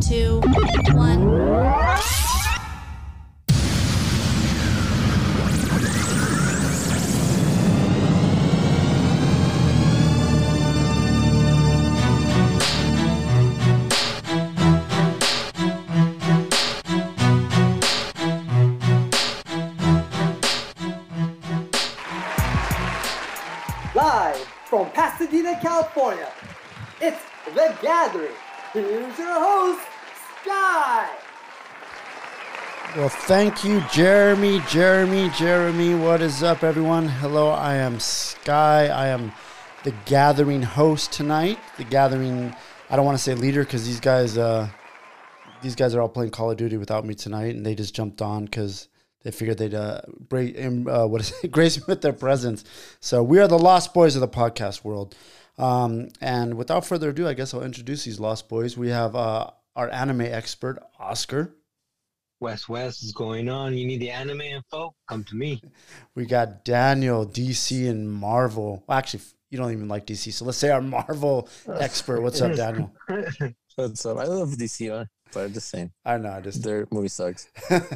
2, 1. Live from Pasadena, California, it's The Gathering. Here's your host, Sky. Well, thank you, Jeremy. What is up, everyone? Hello, I am Sky. I am The Gathering host tonight. The Gathering, I don't want to say leader because these guys are all playing Call of Duty without me tonight, and they just jumped on because they figured they'd grace me with their presence. So we are the Lost Boys of the podcast world. And without further ado, I guess I'll introduce these Lost Boys. We have our anime expert, Oscar. West is going on. You need the anime info? Come to me. We got Daniel, DC and Marvel. Well, actually, you don't even like DC, so let's say our Marvel expert. What's up, Daniel? What's up? I love DC, but I'm just saying. I know, their movie sucks.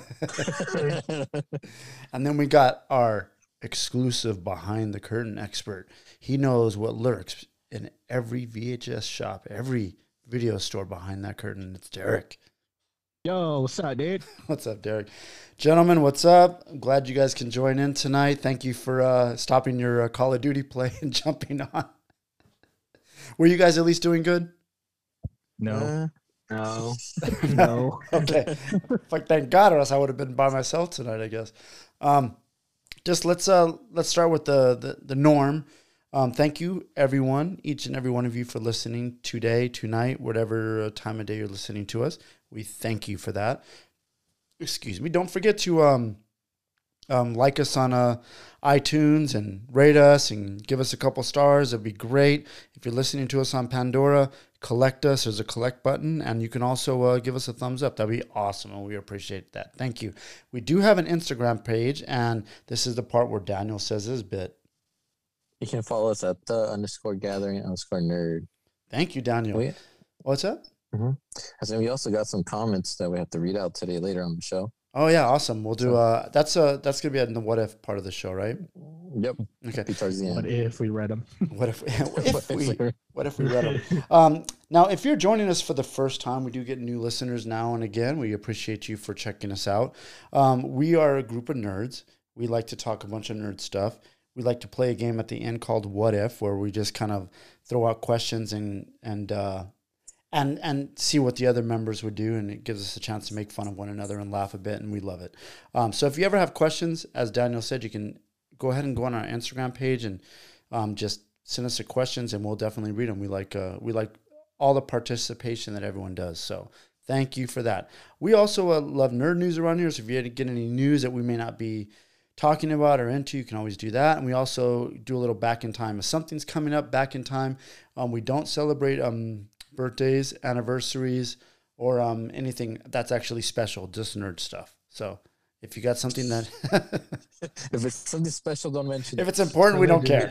And then we got our exclusive behind the curtain expert. He knows what lurks in every VHS shop, every video store behind that curtain. It's Derek. Yo, what's up, dude? What's up, Derek? Gentlemen, what's up? I'm glad you guys can join in tonight. Thank you for stopping your Call of Duty play and jumping on. Were you guys at least doing good? No. No. Okay. Thank God, or else I would have been by myself tonight, I guess. Just let's start with the norm. Thank you, everyone, each and every one of you, for listening today, tonight, whatever time of day you're listening to us. We thank you for that. Excuse me. Don't forget to like us on iTunes and rate us and give us a couple stars. It'd be great. If you're listening to us on Pandora, collect us. There's a collect button, and you can also give us a thumbs up. That'd be awesome, and we appreciate that. Thank you. We do have an Instagram page, and this is the part where Daniel says his bit. You can follow us at _gathering_nerd. Thank you, Daniel. What's up? Mm-hmm. And we also got some comments that we have to read out today later on the show. Oh yeah, awesome. We'll do that's gonna be in the what if part of the show, right? Yep. Okay. Towards the end. What if we read them? What if we read them? Now, if you're joining us for the first time, we do get new listeners now and again. We appreciate you for checking us out. We are a group of nerds. We like to talk a bunch of nerd stuff. We like to play a game at the end called What If, where we just kind of throw out questions and see what the other members would do, and it gives us a chance to make fun of one another and laugh a bit, and we love it. So if you ever have questions, as Daniel said, you can go ahead and go on our Instagram page and just send us the questions, and we'll definitely read them. We like all the participation that everyone does, so thank you for that. We also love nerd news around here, so if you get any news that we may not be talking about or into, you can always do that. And we also do a little back in time. If something's coming up back in time, we don't celebrate birthdays, anniversaries, or anything that's actually special, just nerd stuff. So if you got something that if it's something special, don't mention it. If it's important, we don't care.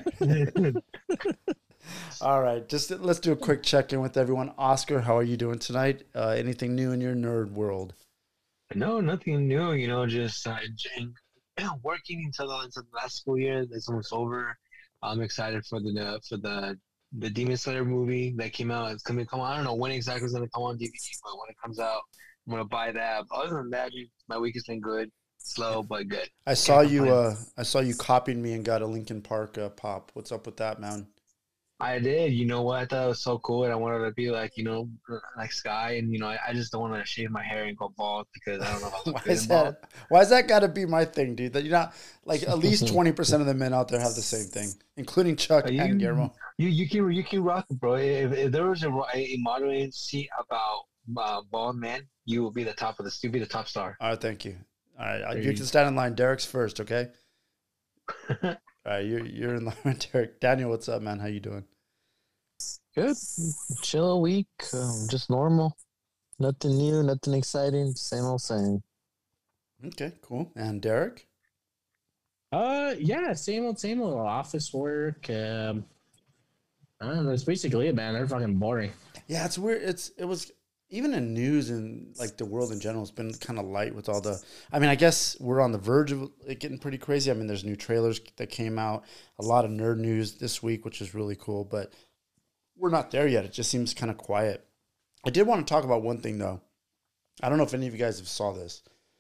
All right, let's do a quick check-in with everyone. Oscar, how are you doing tonight? Anything new in your nerd world? No, nothing new. Just working until the last school year. It's almost over. I'm excited for the Demon Slayer movie that came out. It's coming. I don't know when exactly it's gonna come on DVD, but when it comes out, I'm gonna buy that. Other than that, my week has been good, slow but good. I saw you copying me and got a Linkin Park pop. What's up with that, man? I did. You know what? I thought it was so cool, and I wanted to be like Sky, and I just don't want to shave my hair and go bald because I don't know how to Why is that got to be my thing, dude? That at least 20% of the men out there have the same thing, including Chuck and Guillermo. You can rock it, bro. If there was a model agency about bald men, you will be the top star. All right, thank you. All right, you can stand in line. Derek's first, okay? All right, you're in line with Derek. Daniel, what's up, man? How you doing? Good. Chill week. Just normal. Nothing new, nothing exciting. Same old same. Okay, cool. And Derek? Yeah, same old office work. I don't know. It's basically it, man. They're fucking boring. Yeah, it's weird. It was even in news and like the world in general, it's been kind of light with all the. I mean, I guess we're on the verge of it getting pretty crazy. I mean, there's new trailers that came out, a lot of nerd news this week, which is really cool. But we're not there yet. It just seems kind of quiet. I did want to talk about one thing though. I don't know if any of you guys have saw this.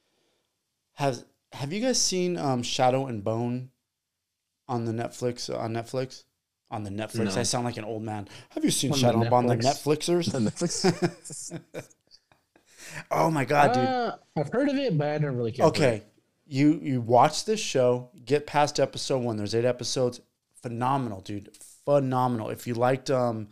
Have you guys seen Shadow and Bone on the Netflix? On the Netflix. No. I sound like an old man. Have you seen On the Shadow and Bone on the Netflix. Netflixers? The Netflix. Oh my god, dude. I've heard of it, but I don't really care. for Okay. it. You watch this show, get past episode 1. There's 8 episodes. Phenomenal, dude. Phenomenal. If you liked Game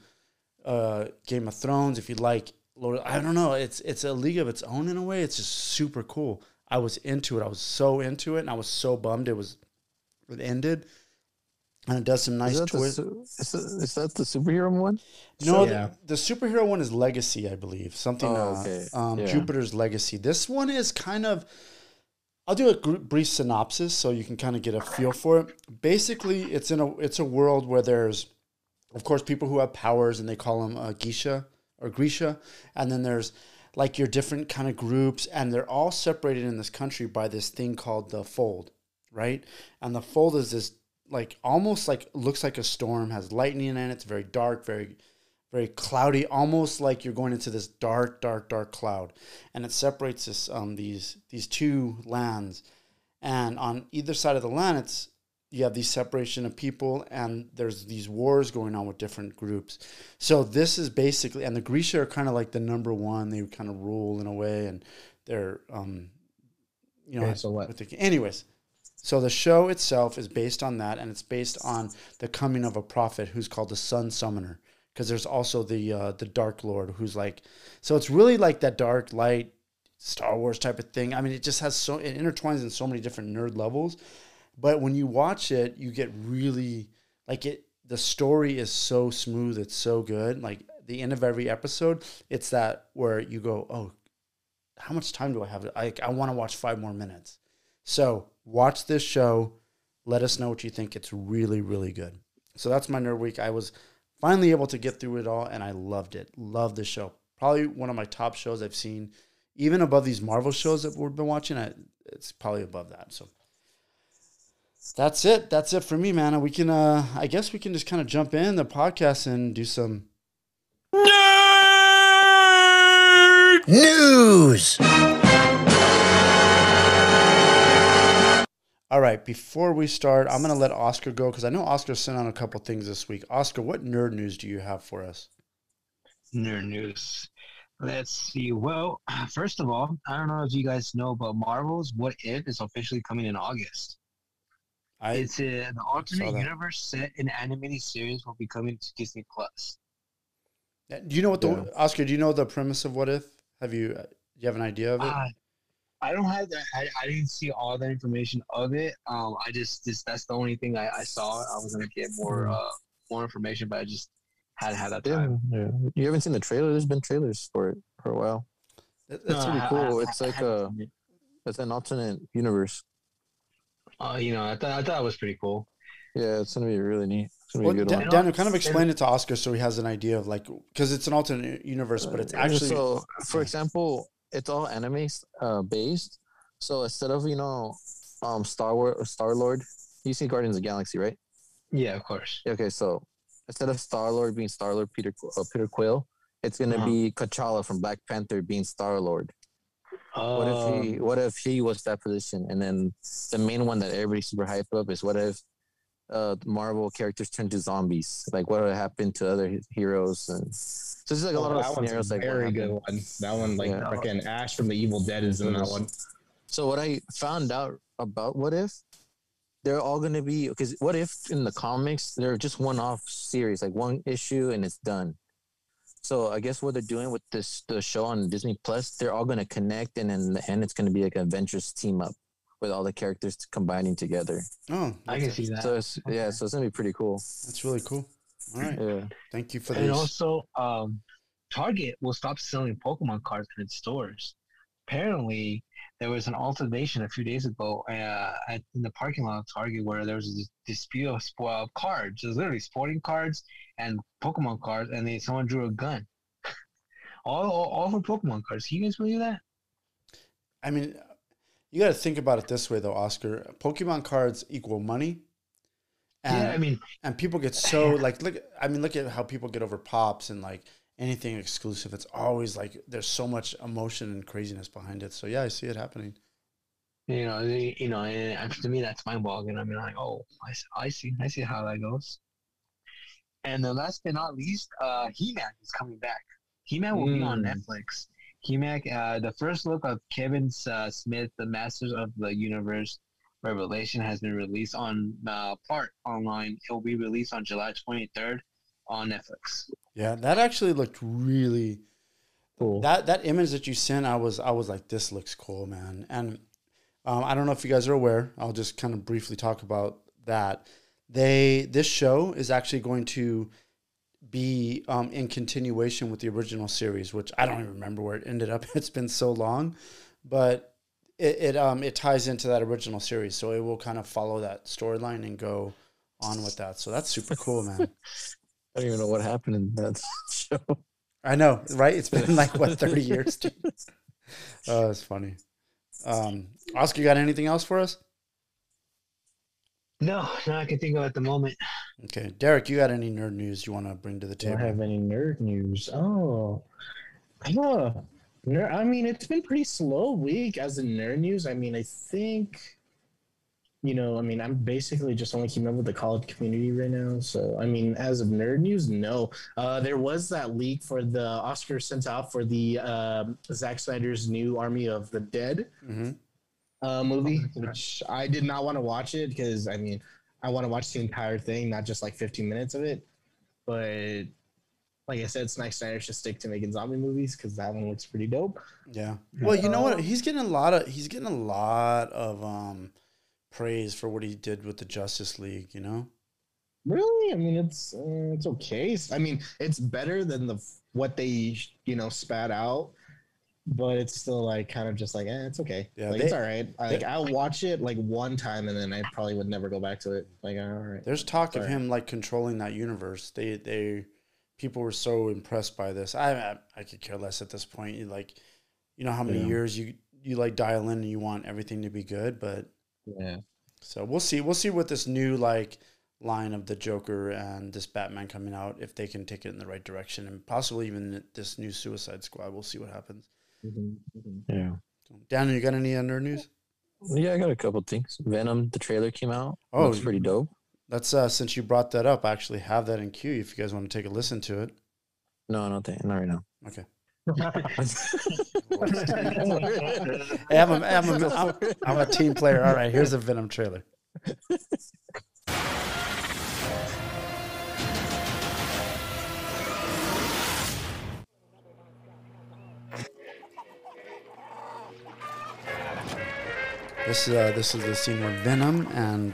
of Thrones, if you like I don't know, it's a league of its own in a way. It's just super cool. I was into it. I was so into it, and I was so bummed it ended. And it does some nice twists. Is that the superhero one? No, Yeah. the superhero one is Legacy, I believe. Something, Oh, okay. Yeah. Jupiter's Legacy. This one is kind of, I'll do a brief synopsis so you can kind of get a feel for it. Basically, it's a world where there's, of course, people who have powers, and they call them Geisha or Grisha. And then there's like your different kind of groups, and they're all separated in this country by this thing called the Fold, right? And the Fold is this, like almost like looks like a storm, has lightning in it. It's very dark, very, very cloudy, almost like you're going into this dark cloud, and it separates this these two lands. And on either side of the land, you have these separation of people, and there's these wars going on with different groups. So this is basically, and the Grisha are kind of like the number one. They kind of rule in a way, and they're Okay, so what? anyways. So the show itself is based on that, and it's based on the coming of a prophet who's called the Sun Summoner, because there's also the Dark Lord who's like, so it's really like that dark light Star Wars type of thing. I mean, it just has it intertwines in so many different nerd levels, but when you watch it, you get really like it. The story is so smooth, it's so good. Like the end of every episode, it's that where you go, oh, how much time do I have? I want to watch 5 more minutes. So watch this show. Let us know what you think. It's really, really good. So that's my nerd week. I was finally able to get through it all, and I loved it. Loved the show. Probably one of my top shows I've seen, even above these Marvel shows that we've been watching. It's probably above that. So that's it. That's it for me, man. We can, I guess we can just kind of jump in the podcast and do some nerd news. All right, before we start, I'm going to let Oscar go because I know Oscar sent out a couple things this week. Oscar, what nerd news do you have for us? Nerd news. Let's see. Well, first of all, I don't know if you guys know, but Marvel's What If is officially coming in August. It's the alternate universe set in animated series will be coming to Disney Plus. Do you know what Oscar? Do you know the premise of What If? Do you have an idea of it? I don't have that. I didn't see all the information of it. I just that's the only thing I saw. I was gonna get more information, but I just hadn't had that time. Yeah. You haven't seen the trailer? There's been trailers for it for a while. That's pretty cool. It's like it's an alternate universe. I thought it was pretty cool. Yeah, it's gonna be really neat. It's gonna be a good one. Daniel, kind of explain it to Oscar so he has an idea of like, because it's an alternate universe, but it's actually. So, for example, it's all anime based. So instead of Star-Lord, you see Guardians of the Galaxy, right? Yeah, of course. Okay, so instead of Star-Lord being Star-Lord Peter Quill, it's gonna be T'Challa from Black Panther being Star-Lord. What if he was that position? And then the main one that everybody's super hyped up is what if Marvel characters turn to zombies? Like what would happen to other heroes? And so there's like a lot of scenarios. Like very good one. That one, like freaking Ash from the Evil Dead is in that one. So what I found out about What If, they're all going to be, because What If in the comics, they're just one-off series, like one issue and it's done. So I guess what they're doing with the show on Disney Plus, they're all going to connect, and in the end, it's going to be like an adventurous team up with all the characters combining together. Oh, I can see that. So it's, so it's going to be pretty cool. That's really cool. All right. Yeah. Thank you for And this. also, Target will stop selling Pokemon cards in its stores. Apparently, there was an altercation a few days ago in the parking lot of Target where there was a dispute of cards. It was literally sporting cards and Pokemon cards, and then someone drew a gun All for Pokemon cards. Can you guys believe that? I mean, you got to think about it this way, though, Oscar. Pokemon cards equal money. And, yeah, I mean, and people get so like look at how people get over pops and like anything exclusive. It's always like there's so much emotion and craziness behind it. So yeah, I see it happening. And to me that's mind-boggling. I mean, like, oh, I see how that goes. And the last but not least, He-Man is coming back. He-Man will be on Netflix. He-Man, the first look of Kevin Smith, the Masters of the Universe Revelation, has been released on part online. It will be released on July 23rd on Netflix. Yeah, that actually looked really Cool. That image that you sent, I was like, this looks cool, man. And I don't know if you guys are aware. I'll just kind of briefly talk about that. This show is actually going to be in continuation with the original series, which I don't even remember where it ended up. It's been so long, but it ties into that original series, so it will kind of follow that storyline and go on with that. So that's super cool, man. I don't even know what happened in that show. I know, right? It's been like, what, 30 years? Dude? Oh, it's funny. Oscar, you got anything else for us? No, I can think of at the moment. Okay. Derek, you got any nerd news you want to bring to the table? Don't have any nerd news. Oh. I mean, it's been pretty slow week as in nerd news. I mean, I think, I'm basically just only keeping up with the college community right now. So, I mean, as of nerd news, no. There was that leak for the Oscar sent out for the Zack Snyder's new Army of the Dead movie, which I did not want to watch it because, I mean, I want to watch the entire thing, not just like 15 minutes of it. But like I said, Zack Snyder should stick to making zombie movies because that one looks pretty dope. Yeah. Well, you know what? He's getting a lot of praise for what he did with the Justice League. You know. Really? I mean, it's okay. I mean, it's better than what they spat out, but it's still like kind of just like it's okay. Yeah, like, it's all right. I'll watch it like one time and then I probably would never go back to it. Like, all right. There's talk of him like controlling that universe. People were so impressed by this. I could care less at this point. You know how many years you like dial in and you want everything to be good, but yeah. So we'll see what this new like line of the Joker and this Batman coming out, if they can take it in the right direction, and possibly even this new Suicide Squad. We'll see what happens. Yeah. Daniel, you got any nerd news? Yeah, I got a couple things. Venom, the trailer came out. Oh, looks pretty dope. That's since you brought that up, I actually have that in queue if you guys want to take a listen to it. No, not right now. Okay. Hey, I'm a team player. All right, here's a Venom trailer. This is the scene where Venom and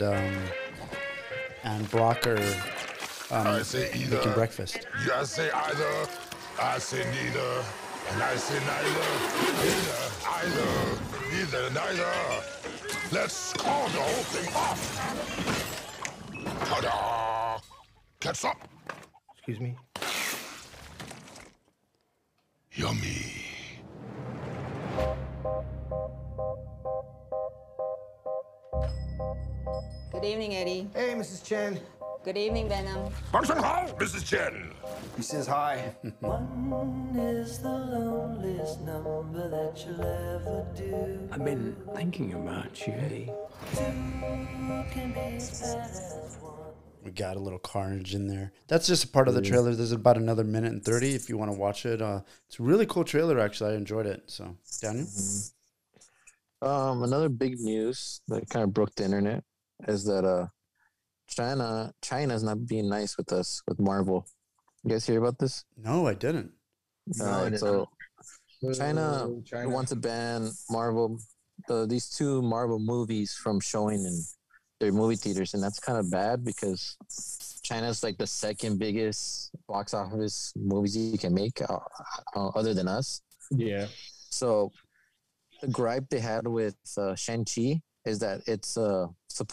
Brock are making breakfast. You say either, I say neither, and I say neither, neither. Let's call the whole thing off. Ta-da! Catch up. Excuse me. Yummy. Good evening, Eddie. Hey, Mrs. Chen. Good evening, Venom. Function hall, Mrs. Chen. He says hi. One is the loneliest number that you'll ever do. I've been thinking about you, Eddie. Two can be as bad as one. We got a little carnage in there. That's just a part of the trailer. There's about another minute and 30 if you want to watch it. It's a really cool trailer, actually. I enjoyed it. So, Daniel? Another big news that kind of broke the internet is that China's not being nice with us, with Marvel. You guys hear about this? No, I didn't. So China wants to ban Marvel, these two Marvel movies from showing in their movie theaters, and that's kind of bad because China's like the second biggest box office movies you can make other than us. Yeah. So the gripe they had with Shang-Chi is that it's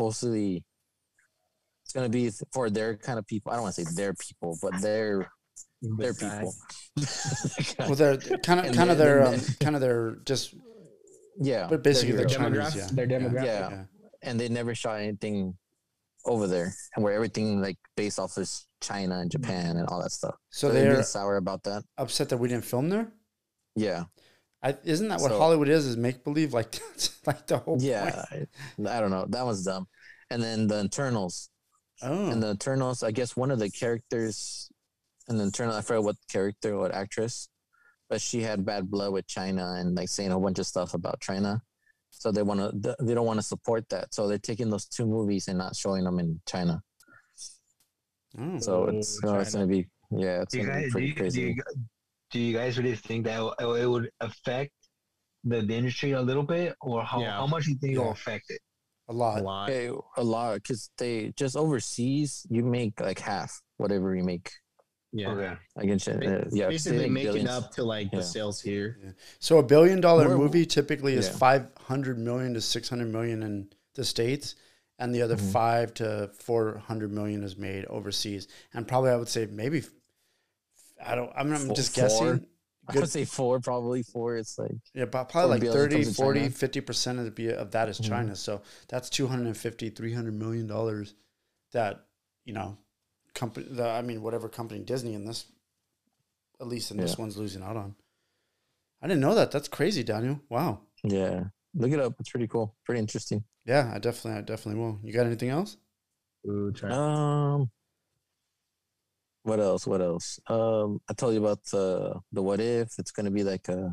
going to be for their kind of people. I don't want to say their people, but their They're people. Well, they're kind of their just but basically the Chinese, yeah. Their demographic. Yeah. And they never shot anything over there, and where everything like based off is China and Japan and all that stuff. So they're they're sour about that. Upset that we didn't film there. Yeah. Isn't that what Hollywood is make believe? Like, like the whole point. I don't know. That was dumb. And then the Eternals. Oh. And the Eternals, I guess one of the characters in the Eternals, I forgot what actress, but she had bad blood with China and like saying a whole bunch of stuff about China. So they don't want to support that. So they're taking those 2 movies and not showing them in China. Oh. So it's going to be, it's going to be pretty crazy. Do you guys really think that it would affect the industry a little bit, or how much do you think it will affect it? A lot. Okay, a lot, because they just overseas, you make like half whatever you make. Yeah. Okay. Basically making up to like the sales here. Yeah. So $1 billion movie typically is 500 million to 600 million in the States, and the other 5 to 400 million is made overseas. And probably I would say maybe I'm just guessing. I would say 4, probably 4. It's like probably like 30, 40, 50% of that is China. So that's $250, $300 million that whatever company Disney in this, at least in this one's losing out on. I didn't know that. That's crazy, Daniel. Wow. Yeah, look it up. It's pretty cool. Pretty interesting. Yeah, I definitely will. You got anything else? What else? I told you about the what if. It's gonna be like a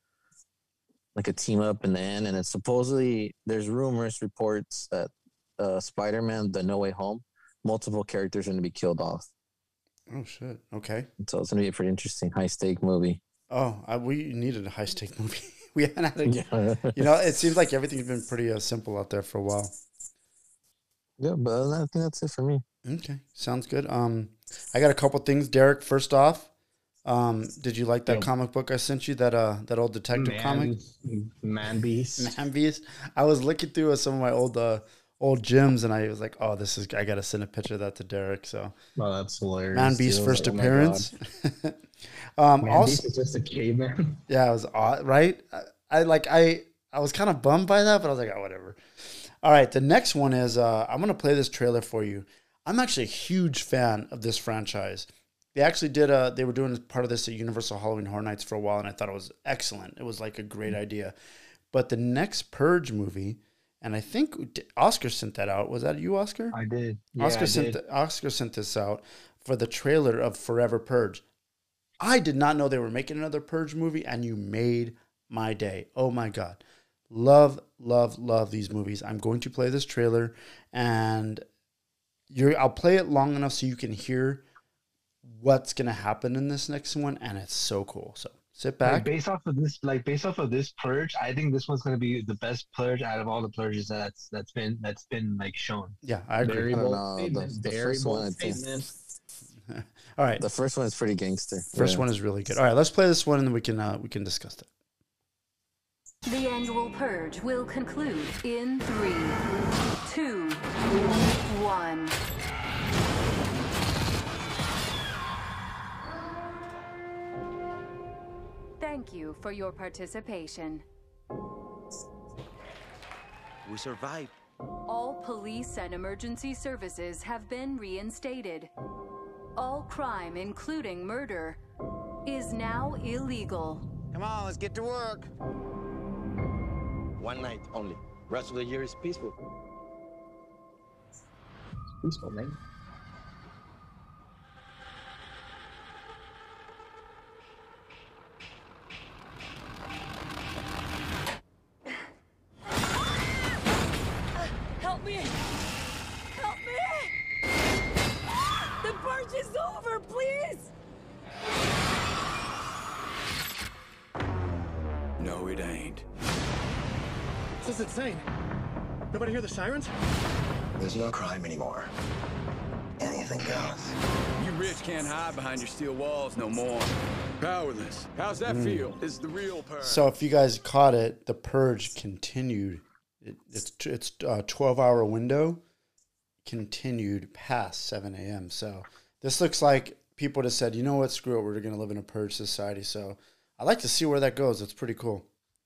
team up in the end, and it's supposedly there's reports that Spider-Man: The No Way Home, multiple characters are gonna be killed off. Oh shit! Okay. So it's gonna be a pretty interesting high stake movie. Oh, we needed a high stake movie. We haven't had it. It seems like everything's been pretty simple out there for a while. Yeah, but I think that's it for me. Okay, sounds good. I got a couple things, Derek. First off, did you like that comic book I sent you? That old detective comic, Man Beast. Man Beast. I was looking through some of my old gyms, and I was like, "Oh, I got to send a picture of that to Derek." So, that's hilarious. Man Beast's first appearance. Man Beast is just a caveman. Yeah, it was odd, right? I was kind of bummed by that, but I was like, "Oh, whatever." All right, the next one is I'm gonna play this trailer for you. I'm actually a huge fan of this franchise. They actually they were doing part of this at Universal Halloween Horror Nights for a while, and I thought it was excellent. It was like a great idea. But the next Purge movie, and I think Oscar sent that out. Was that you, Oscar? I did. Oscar sent this out for the trailer of Forever Purge. I did not know they were making another Purge movie, and you made my day. Oh my God. Love, love, love these movies. I'm going to play this trailer, and I'll play it long enough so you can hear what's going to happen in this next one, and it's so cool. So sit back. Based off of this Purge, I think this one's going to be the best Purge out of all the Purges that's been like shown. Yeah, I agree. The first one, all right. The first one is pretty gangster. First one is really good. All right, let's play this one, and then we can discuss that. The annual Purge will conclude in 3, 2, 1. Thank you for your participation. We survived. All police and emergency services have been reinstated. All crime, including murder, is now illegal. Come on, let's get to work. One night only. Rest of the year is peaceful. Peaceful, man. Help me! Help me! The purge is over, please! No, it ain't. This is insane. Nobody hear the sirens? There's no crime anymore. Anything goes. You rich can't hide behind your steel walls no more. Powerless. How's that feel? This is the real Purge. So if you guys caught it, the Purge continued. It's a 12-hour window, continued past 7 a.m. So this looks like people just said, you know what, screw it, we're going to live in a purge society. So I'd like to see where that goes. It's pretty cool.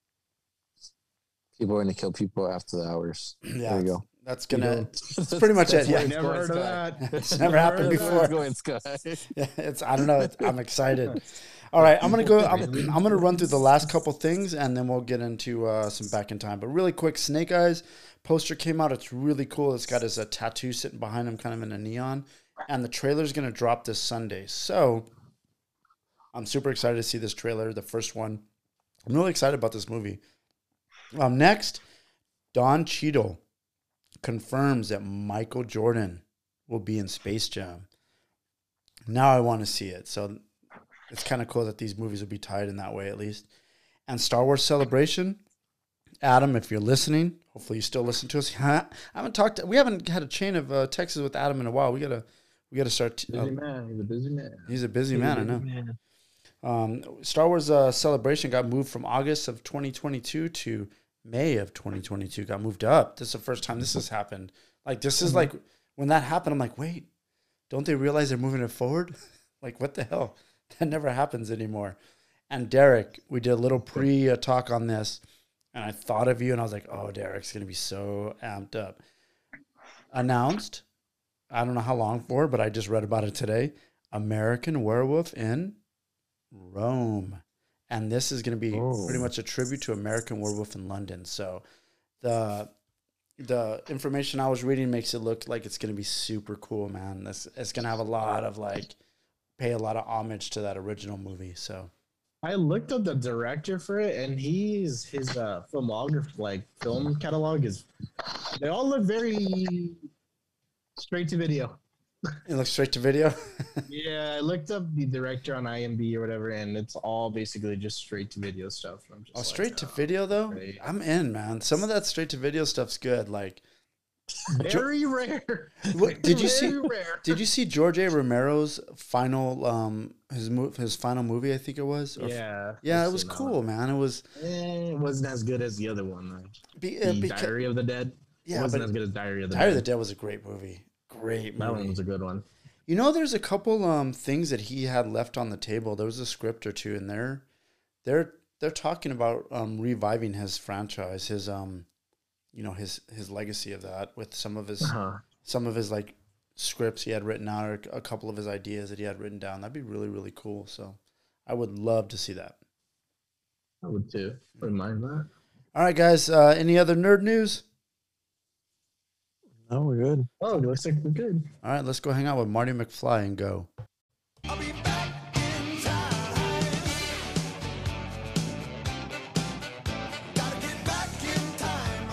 People are going to kill people after the hours. Yeah, there you go. That's that's pretty much it. Yeah, never heard of that. It's never happened before. Going Sky. Yeah, I don't know. I'm excited. All right, I'm gonna run through the last couple things, and then we'll get into some Back in Time. But really quick, Snake Eyes poster came out. It's really cool. It's got his tattoo sitting behind him, kind of in a neon, and the trailer's gonna drop this Sunday. So I'm super excited to see this trailer, the first one. I'm really excited about this movie. Next, Don Cheadle confirms that Michael Jordan will be in Space Jam. Now I want to see it. So it's kind of cool that these movies will be tied in that way, at least. And Star Wars Celebration. Adam, if you're listening, hopefully you still listen to us. We haven't had a chain of texts with Adam in a while. We gotta start. Busy man. He's a busy man. He's a busy man. I know. Star Wars Celebration got moved from August of 2022 to May of 2022. Got moved up. This is the first time this has happened. Like, this is like, when that happened, I'm like, wait, don't they realize they're moving it forward? Like, what the hell? That never happens anymore. And Derek, we did a little pre-talk on this, and I thought of you, and I was like, oh, Derek's going to be so amped up. Announced, I don't know how long for, but I just read about it today, American Werewolf in Rome. And this is going to be pretty much a tribute to American Werewolf in London. So the information I was reading makes it look like it's going to be super cool, man. It's going to have a lot of pay a lot of homage to that original movie. So I looked up the director for it, and his filmography, film catalog they all look very straight to video. It looks straight to video. Yeah, I looked up the director on IMDb or whatever, and it's all basically just straight to video stuff. I'm just straight to video though? Great. I'm in, man. Some of that straight to video stuff's good. Like, very rare. Did you see George A. Romero's final his final movie? I think it was. Yeah. Yeah, it was cool, man. It was. It wasn't as good as the other one. Diary of the Dead. Yeah, it wasn't as good as Diary of the Dead. Diary of the Dead was a great movie. Great movie. That one was a good one. You know, there's a couple things that he had left on the table. There was a script or two, and they're talking about reviving his franchise, his his legacy of that with some of his like scripts he had written out, or a couple of his ideas that he had written down. That'd be really, really cool. So I would love to see that. I would too. Wouldn't mind that. All right, guys. Any other nerd news? No, we're good. Oh, it looks like we're good. All right, let's go hang out with Marty McFly and go. I'll be back in time. Gotta get back in time.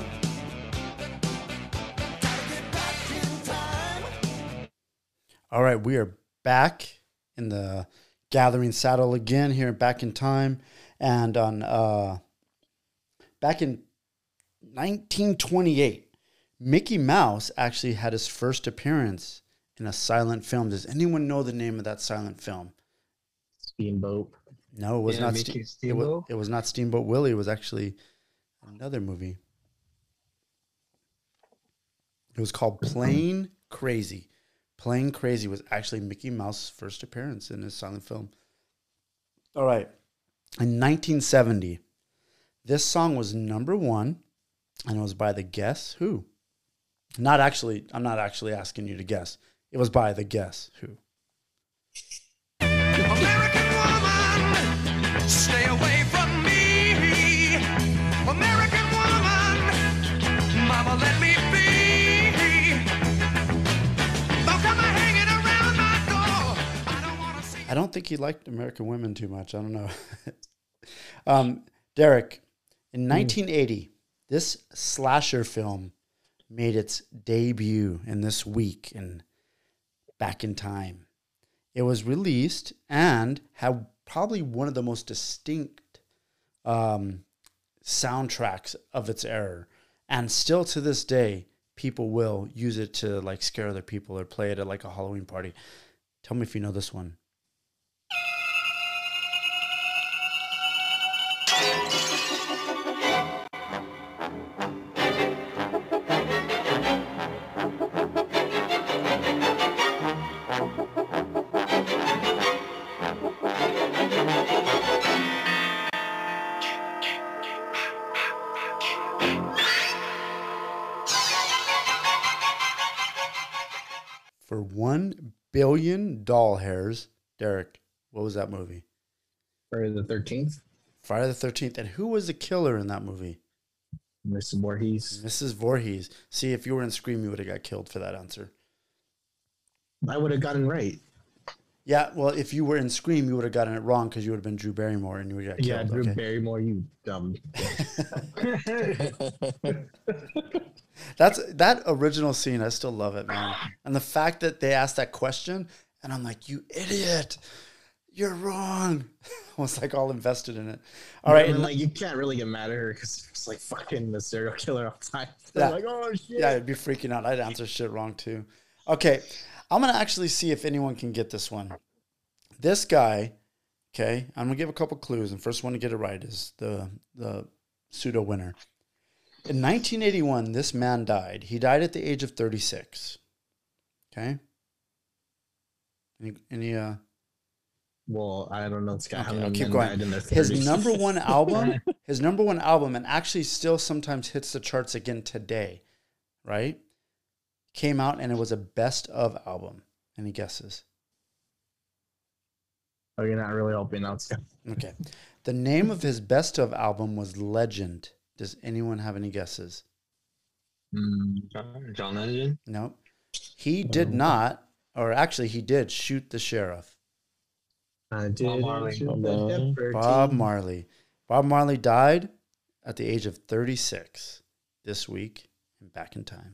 Gotta get back in time. All right, we are back in the gathering saddle again here, Back in Time, and on back in 1928. Mickey Mouse actually had his first appearance in a silent film. Does anyone know the name of that silent film? Steamboat. No, it was not Steamboat. It was not Steamboat Willie. It was actually another movie. It was called Plain Crazy. Plain Crazy was actually Mickey Mouse's first appearance in a silent film. All right. In 1970, this song was number one, and it was by the Guess Who. I'm not actually asking you to guess. It was by the Guess Who. American woman, stay away from me. American woman, mama, let me be. Don't come hanging around my door. I don't want to see. I don't think he liked American women too much. I don't know. Derek, in 1980, this slasher film made its debut in this week in Back in Time. It was released and had probably one of the most distinct soundtracks of its era. And still to this day, people will use it to like scare other people or play it at like a Halloween party. Tell me if you know this one. for 1 billion doll hairs. Derek, what was that movie? Friday the 13th. Friday the 13th. And who was the killer in that movie? Mrs. Voorhees. Mrs. Voorhees. See, if you were in Scream, you would have got killed for that answer. I would have gotten right. Yeah, well, if you were in Scream, you would have gotten it wrong because you would have been Drew Barrymore and you would have got killed. Yeah, Drew Barrymore, you dumb. That original scene, I still love it, man. And the fact that they asked that question, and I'm like, you idiot, you're wrong. I was like all invested in it. All right, and like you can't really get mad at her because it's like fucking the serial killer all the time. They're yeah. like, oh shit. Yeah, I'd be freaking out. I'd answer shit wrong too. Okay, I'm gonna actually see if anyone can get this one. This guy, okay, I'm gonna give a couple clues, and first one to get it right is the pseudo winner. In 1981, this man died. He died at the age of 36. Okay. Any Well, I don't know. This guy. Okay, I'll keep going. His number one album, and actually still sometimes hits the charts again today, right? Came out and it was a best of album. Any guesses? Oh, you're not really helping out, Scott. Okay. The name of his best of album was Legend. Does anyone have any guesses? John Legend? No. He did not, or actually he did shoot the sheriff. Bob Marley. Bob Marley. Bob Marley died at the age of 36 this week and Back in Time.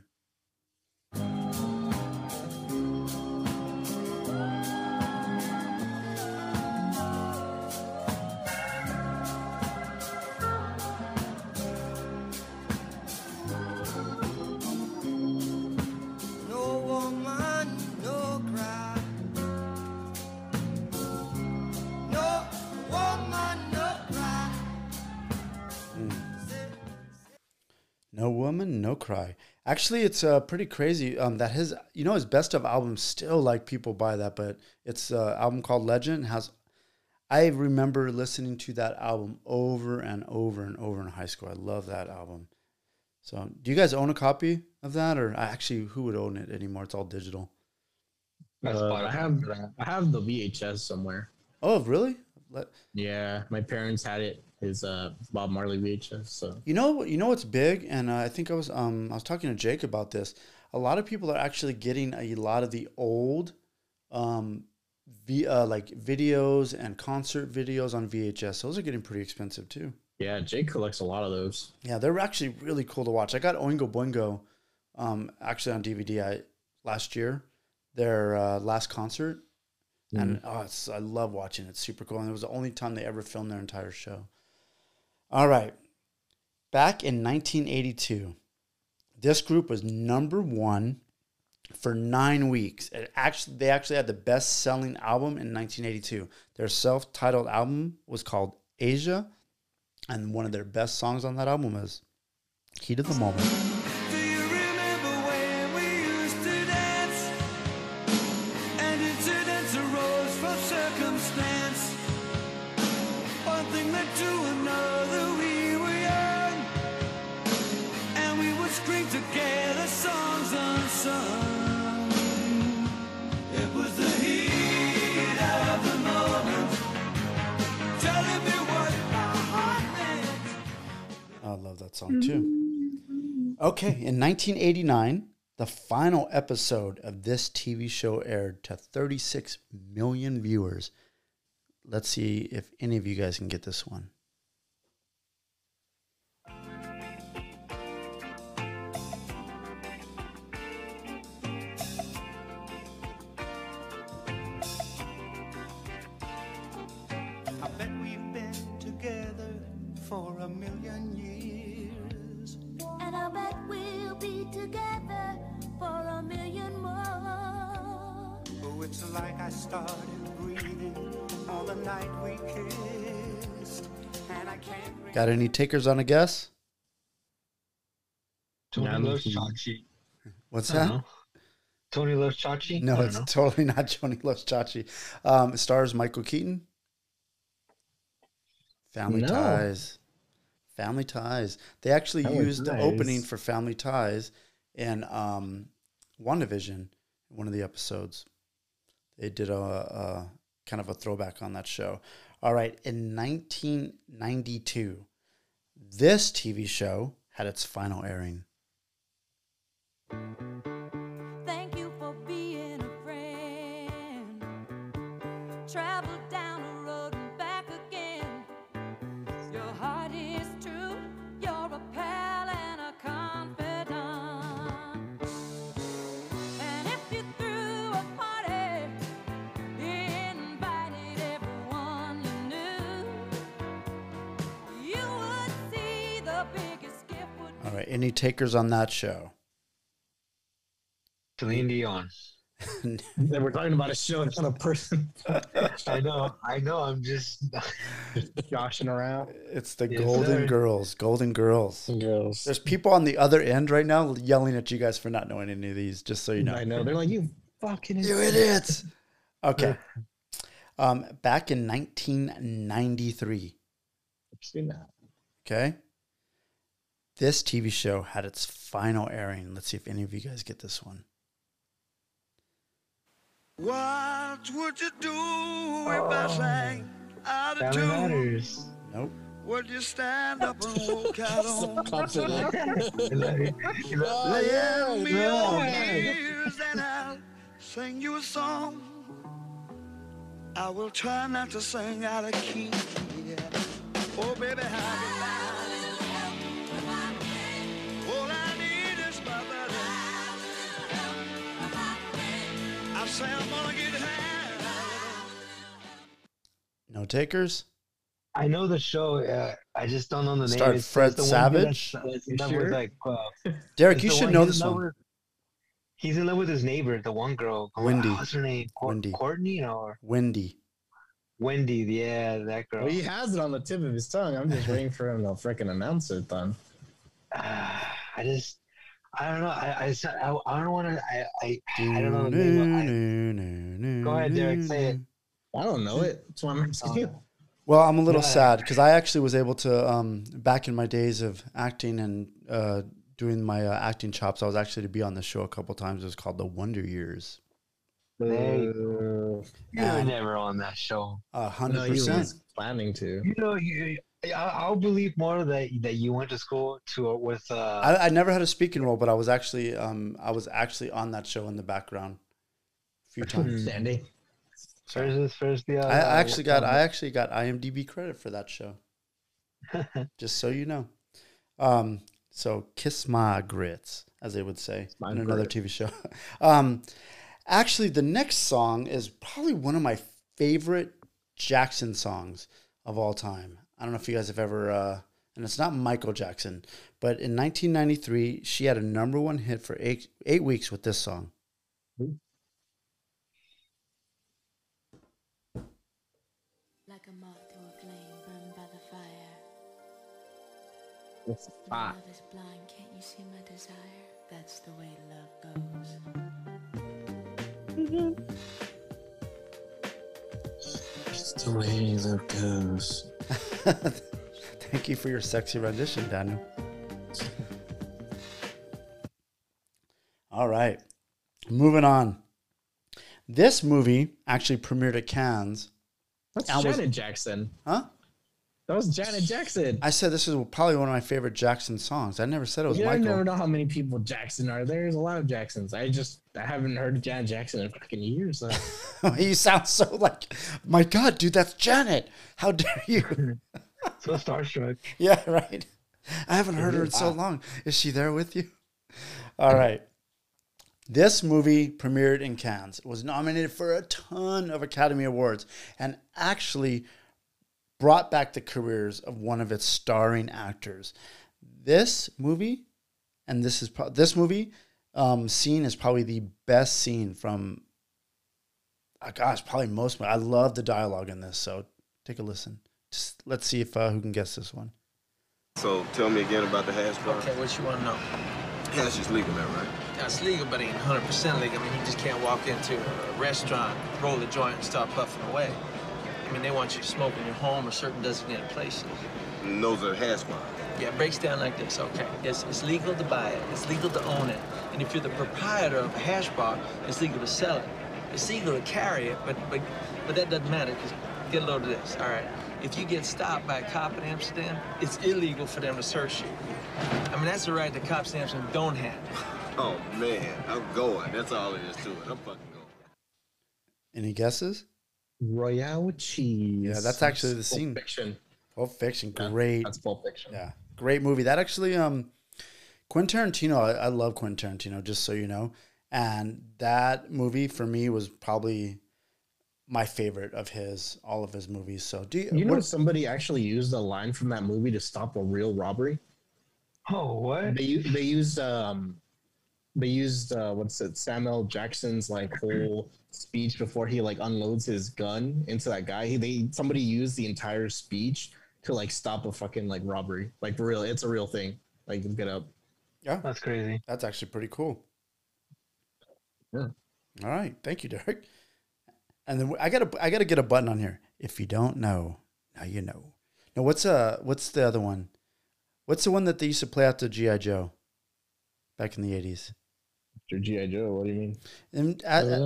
No Woman, No Cry. Actually, it's pretty crazy that his best of albums still like people buy that, but it's an album called Legend. I remember listening to that album over and over and over in high school. I love that album. So, do you guys own a copy of that, or actually, who would own it anymore? It's all digital. I have the VHS somewhere. Oh, really? Yeah, my parents had it. His Bob Marley VHS. So you know what's big, and I think I was talking to Jake about this. A lot of people are actually getting a lot of the old, like videos and concert videos on VHS. Those are getting pretty expensive too. Yeah, Jake collects a lot of those. Yeah, they're actually really cool to watch. I got Oingo Boingo, actually on DVD last year, their last concert, and I love watching it. It's super cool, and it was the only time they ever filmed their entire show. All right. Back in 1982, this group was number one for 9 weeks. They actually had the best-selling album in 1982. Their self-titled album was called Asia, and one of their best songs on that album is Heat of the Moment. Do you remember when we used to dance? And incidents arose from circumstance. One thing led to another, we were young, and we would scream together songs unsung. It was the heat of the moment, telling me what my heart meant. I love that song too. Okay, in 1989, the final episode of this TV show aired to 36 million viewers. Let's see if any of you guys can get this one. I bet we've been together for a million years. And I bet we'll be together for a million more. Oh, it's like I started breathing on the night we kissed, and I can't. Got any takers on a guess? Tony Loves Chachi. What's that? Tony Loves Chachi? No, it's totally not Tony Loves Chachi. It stars Michael Keaton. Family Ties. Family Ties. They actually used the opening for Family Ties in WandaVision. one of the episodes. They did a kind of a throwback on that show. All right, in 1992, this TV show had its final airing. Thank you for being a friend. Travel down the road and back again. Your heart is true. You're a pal and a confidant. And if you threw a party, invited everyone you knew, you would see the biggest gift would All right, any takers on that show? Celine Dion. We're talking about a show, not a person. I know. I'm just joshing around. It's the Yes, Golden sir. Girls. Golden Girls. Girls. There's people on the other end right now yelling at you guys for not knowing any of these, just so you know. I know. They're like, you fucking You idiots. Okay. Back in 1993. I've seen that. Okay. This TV show had its final airing. Let's see if any of you guys get this one. What would you do if I sang out of Family tune? Matters. Nope. Would you stand up and walk out on? confident. Lay me on ears and I'll sing you a song. I will try not to sing out of key. Yeah. Oh, baby, how all I need is my buddy. I say I'm gonna get high. No takers? I know the show. I just don't know the name. Starred It's Fred the one Savage? that Sure? was like, Derek, it's you the should one- know he's this in love one. with- He's in love with his neighbor, the one girl. Wendy. What's her name? Wendy. Courtney or Wendy. Wendy? Yeah, that girl. Well, he has it on the tip of his tongue. I'm just waiting for him to freaking announce it, then. I don't know. I don't want to. I don't know the name. Go ahead, Derek. Say it. I don't know it. That's why I'm asking you. Well, I'm a little Yeah. sad because I actually was able to, back in my days of acting and doing my acting chops, I was actually to be on the show a couple times. It was called The Wonder Years. Hey, you were And- never on that show. 100%. No, he was planning to. You know, I'll believe more that you went to school with. I never had a speaking role, but I was actually on that show in the background a few times. Sandy. First the. I actually got IMDb credit for that show. Just so you know. So kiss my grits, as they would say in another TV show. Actually, the next song is probably one of my favorite Jackson songs of all time. I don't know if you guys have ever, and it's not Michael Jackson, but in 1993, she had a #1 hit for eight weeks with this song. like a moth to a flame burned by the fire. It's My hot. love is blind, can't you see my desire? That's the way love goes. It's the way love goes. Thank you for your sexy rendition, Daniel. All right. Moving on. This movie actually premiered at Cannes. That's and was- Janet Jackson. Huh? That was Janet Jackson. I said this is probably one of my favorite Jackson songs. I never said it was You Michael. never know how many people Jackson are. There's a lot of Jacksons. I haven't heard of Janet Jackson in fucking years. You sound so like, my God, dude, that's Janet. How dare you? So starstruck. Yeah, right. I haven't heard her in so long. Is she there with you? All right. This movie premiered in Cannes. It was nominated for a ton of Academy Awards and actually brought back the careers of one of its starring actors. This movie, and this movie scene is probably the best scene from, probably most. I love the dialogue in this, so take a listen. Just let's see if who can guess this one. So tell me again about the hash bar. Okay, what you want to know? Hash is legal now, right? Yeah, it's legal, but it ain't 100% legal. I mean, you just can't walk into a restaurant, roll a joint, and start puffing away. I mean, they want you to smoke in your home or certain designated places. And those are hash bars. Yeah, it breaks down like this, okay? It's legal to buy it. It's legal to own it. And if you're the proprietor of a hash bar, it's legal to sell it. It's legal to carry it, but that doesn't matter, because get a load of this, all right? If you get stopped by a cop in Amsterdam, it's illegal for them to search you. I mean, that's the right that cops in Amsterdam don't have. Oh, man, I'm going. That's all it is to it. I'm fucking going. Any guesses? Royale with cheese. Yeah, that's actually the scene. Pulp Fiction. Pulp Fiction, great. That's Pulp Fiction. Yeah, great movie. That actually, Quentin Tarantino, I love Quentin Tarantino, just so you know. And that movie for me was probably my favorite of all of his movies. So do you know somebody actually used a line from that movie to stop a real robbery? Oh, what? They used what's it, Samuel Jackson's like whole speech before he like unloads his gun into that guy. Somebody used the entire speech to like stop a fucking like robbery. Like for real, it's a real thing. Like look it up. Yeah, that's crazy. That's actually pretty cool. Yeah. All right, thank you, Derek. And then I gotta get a button on here. If you don't know, now you know. Now what's the other one? What's the one that they used to play out to G.I. Joe back in the 80s? G.I. Joe, what do you mean? And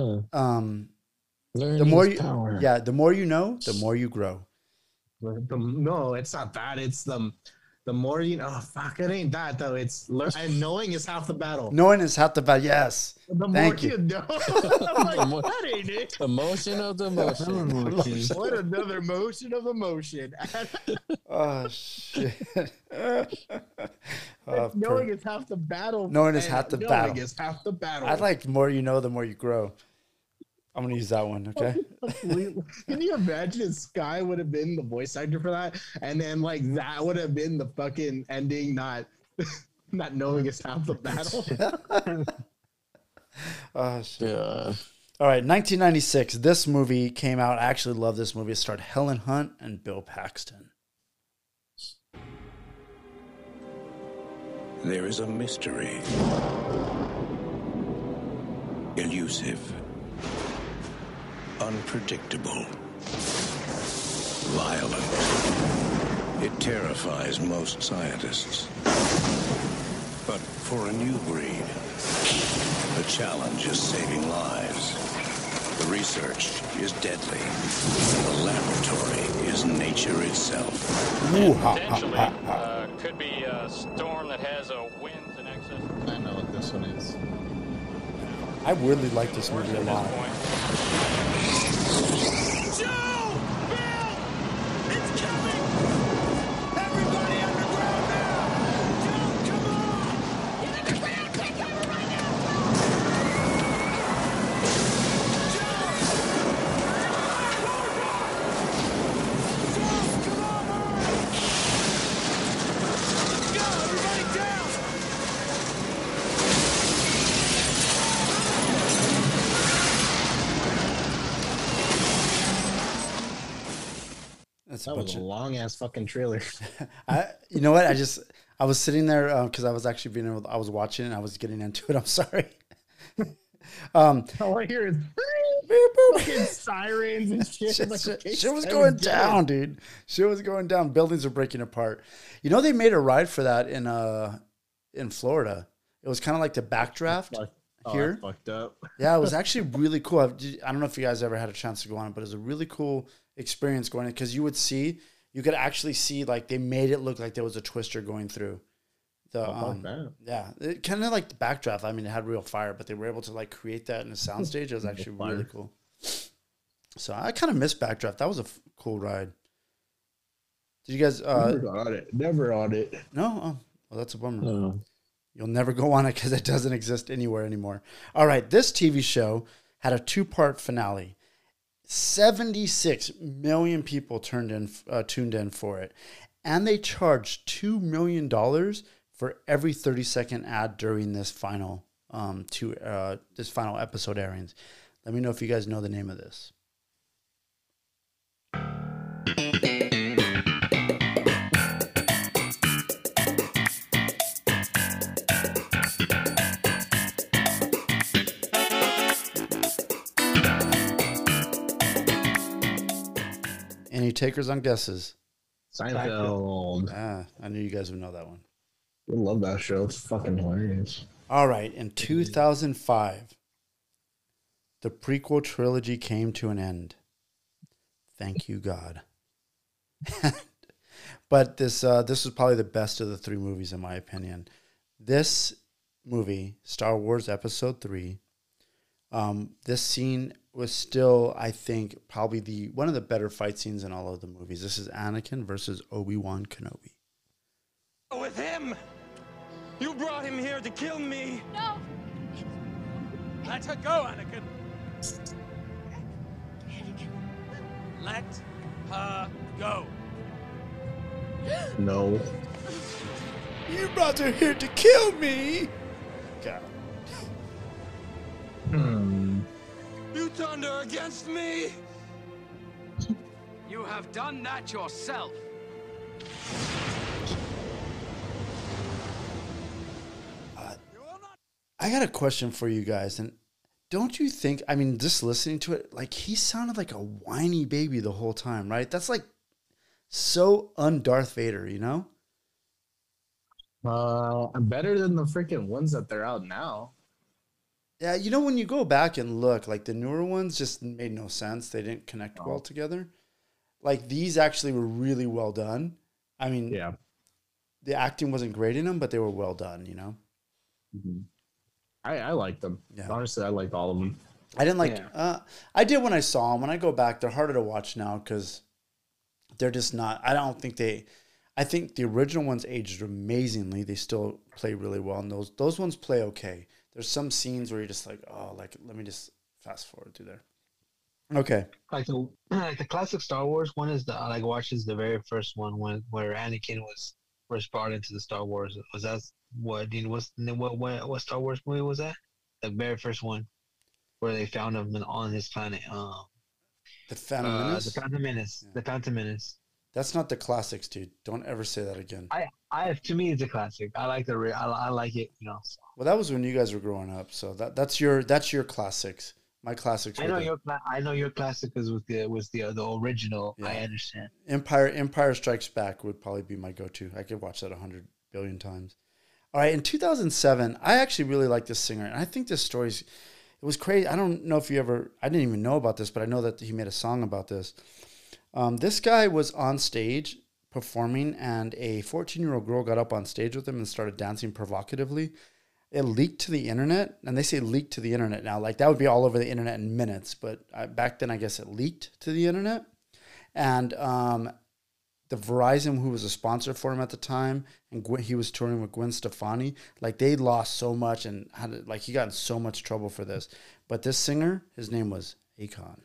the more you power. Yeah, the more you know, the more you grow. No, it's not that. It's the more you know. Oh, fuck, it ain't that though. It's and knowing is half the battle. Knowing is half the battle. Yes. The more Thank you. know. I'm like, that ain't it. The motion of the motion. What another motion of emotion. Oh shit. Knowing is half the battle. Knowing is half the battle. Knowing is half the battle. I like the more you know, the more you grow. I'm gonna use that one, okay? Can you imagine if Sky would have been the voice actor for that, and then like that would have been the fucking ending? Not knowing is half the battle. Oh shit! Yeah. All right, 1996. This movie came out. I actually love this movie. It starred Helen Hunt and Bill Paxton. There is a mystery, elusive, unpredictable, violent. It terrifies most scientists. But for a new breed, the challenge is saving lives. The research is deadly. The laboratory is nature itself. Potentially, could be a storm that has a winds in excess. I know what this one is. I really like this movie a lot. Joe! Bill! It's coming! Everybody underground now! Joe, come on! Get underground! Take cover right now! Joe! Come on, let's go! Everybody down! That was a long ass fucking trailer. You know what? I was sitting there because I was actually I was watching it and I was getting into it. I'm sorry. All I hear is fucking sirens and shit. Shit was going down, dude. Shit was going down. Buildings are breaking apart. You know, they made a ride for that in Florida. It was kind of like the backdraft here. I fucked up. Yeah, it was actually really cool. I don't know if you guys ever had a chance to go on it, but it was a really cool experience going in because you could actually see like they made it look like there was a twister going through. Yeah, it kind of like the backdraft. I mean, it had real fire, but they were able to like create that in a soundstage. It was actually really cool. So I kind of miss backdraft. That was a cool ride. Did you guys? Never on it. No, well, that's a bummer. No. You'll never go on it because it doesn't exist anywhere anymore. All right, this TV show had a 2-part finale. 76 million people tuned in for it, and they charged $2 million for every 30-second ad during this final episode airings. Let me know if you guys know the name of this. takers on guesses? Seinfeld. Ah, I knew you guys would know that one. I love that show. It's fucking hilarious. All right. In 2005, the prequel trilogy came to an end. Thank you, God. But this was probably the best of the three movies, in my opinion. This movie, Star Wars Episode 3, this scene was still, I think, probably one of the better fight scenes in all of the movies. This is Anakin versus Obi-Wan Kenobi. With him! You brought him here to kill me! No! Let her go, Anakin! Let her go! No. You brought her here to kill me! God. You turned her against me! You have done that yourself! I got a question for you guys, and don't you think, I mean, just listening to it, like, he sounded like a whiny baby the whole time, right? That's like so un-Darth Vader, you know? Better than the freaking ones that they're out now. Yeah, you know, when you go back and look, like, the newer ones just made no sense. They didn't connect well together. Like, these actually were really well done. I mean, yeah, the acting wasn't great in them, but they were well done, you know? Mm-hmm. I like them. Yeah. Honestly, I like all of them. I didn't like, I did when I saw them. When I go back, they're harder to watch now because they're just not, I don't think I think the original ones aged amazingly. They still play really well. And those ones play okay. There's some scenes where you're just like, oh, like, let me just fast forward through there. Okay. Like the classic Star Wars one is I watches the very first one where Anakin was first brought into the Star Wars. Was that what Star Wars movie was that? The very first one where they found him on his planet. The Phantom Menace. The Phantom Menace. Yeah. The Phantom Menace. That's not the classics, dude. Don't ever say that again. To me, it's a classic. I like I like it. You know. So. Well, that was when you guys were growing up, so that's your classics. My classics. I know your classic was the original. Yeah. I understand. Empire Strikes Back would probably be my go-to. I could watch that 100 billion times. All right, in 2007, I actually really like this singer, and I think this story's, it was crazy. I don't know if I didn't even know about this, but I know that he made a song about this. This guy was on stage performing, and a 14-year-old girl got up on stage with him and started dancing provocatively. It leaked to the internet, and they say leaked to the internet now. Like, that would be all over the internet in minutes, but back then, I guess it leaked to the internet. And the Verizon, who was a sponsor for him at the time, and he was touring with Gwen Stefani, like, they lost so much and he got in so much trouble for this. But this singer, his name was Akon.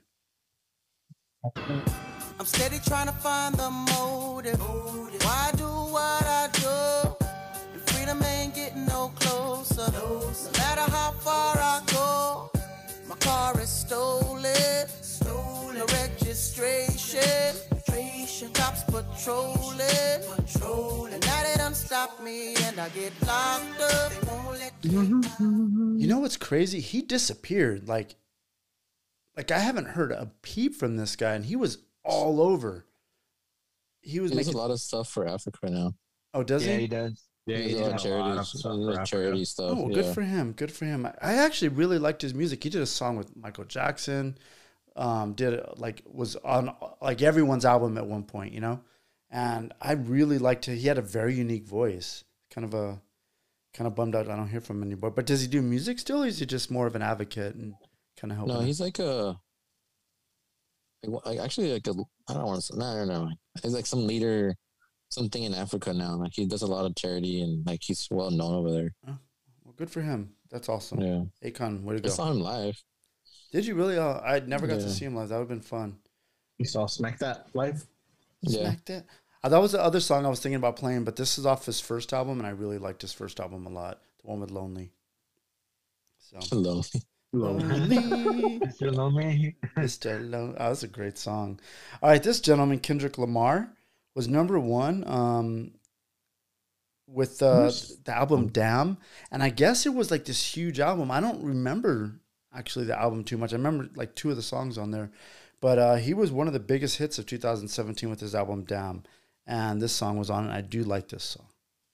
I'm steady trying to find the motive. Why do what I do? And freedom ain't getting no closer. No matter how far I go, my car is stolen. No registration. Cops patrolling. And now they done stop me and I get locked up. You know what's crazy? He disappeared. Like I haven't heard a peep from this guy, and he was all over. He does a lot of stuff for Africa now. Oh, does he? Yeah, he does. Yeah, he does a lot of charity stuff. Oh, good for him. Good for him. I actually really liked his music. He did a song with Michael Jackson. Was on like everyone's album at one point, you know? And I really liked it. He had a very unique voice. Kind of bummed out I don't hear from him anymore. But does he do music still, or is he just more of an advocate and kind of helping? No, he's like I don't want to say, no. He's like some leader, something in Africa now. Like, he does a lot of charity, and like, he's well known over there. Oh, well, good for him. That's awesome. Yeah. Akon, way to go. I saw him live. Did you really? I never got to see him live. That would have been fun. You saw Smack That live? Smack That? That was the other song I was thinking about playing, but this is off his first album, and I really liked his first album a lot. The one with Lonely. So Lonely. Mr. Lonely. Mr. Lonely. Oh, that's a great song. All right, this gentleman, Kendrick Lamar, was number one with the album Damn. And I guess it was like this huge album. I don't remember actually the album too much. I remember like two of the songs on there. But he was one of the biggest hits of 2017 with his album Damn. And this song was on it. I do like this song.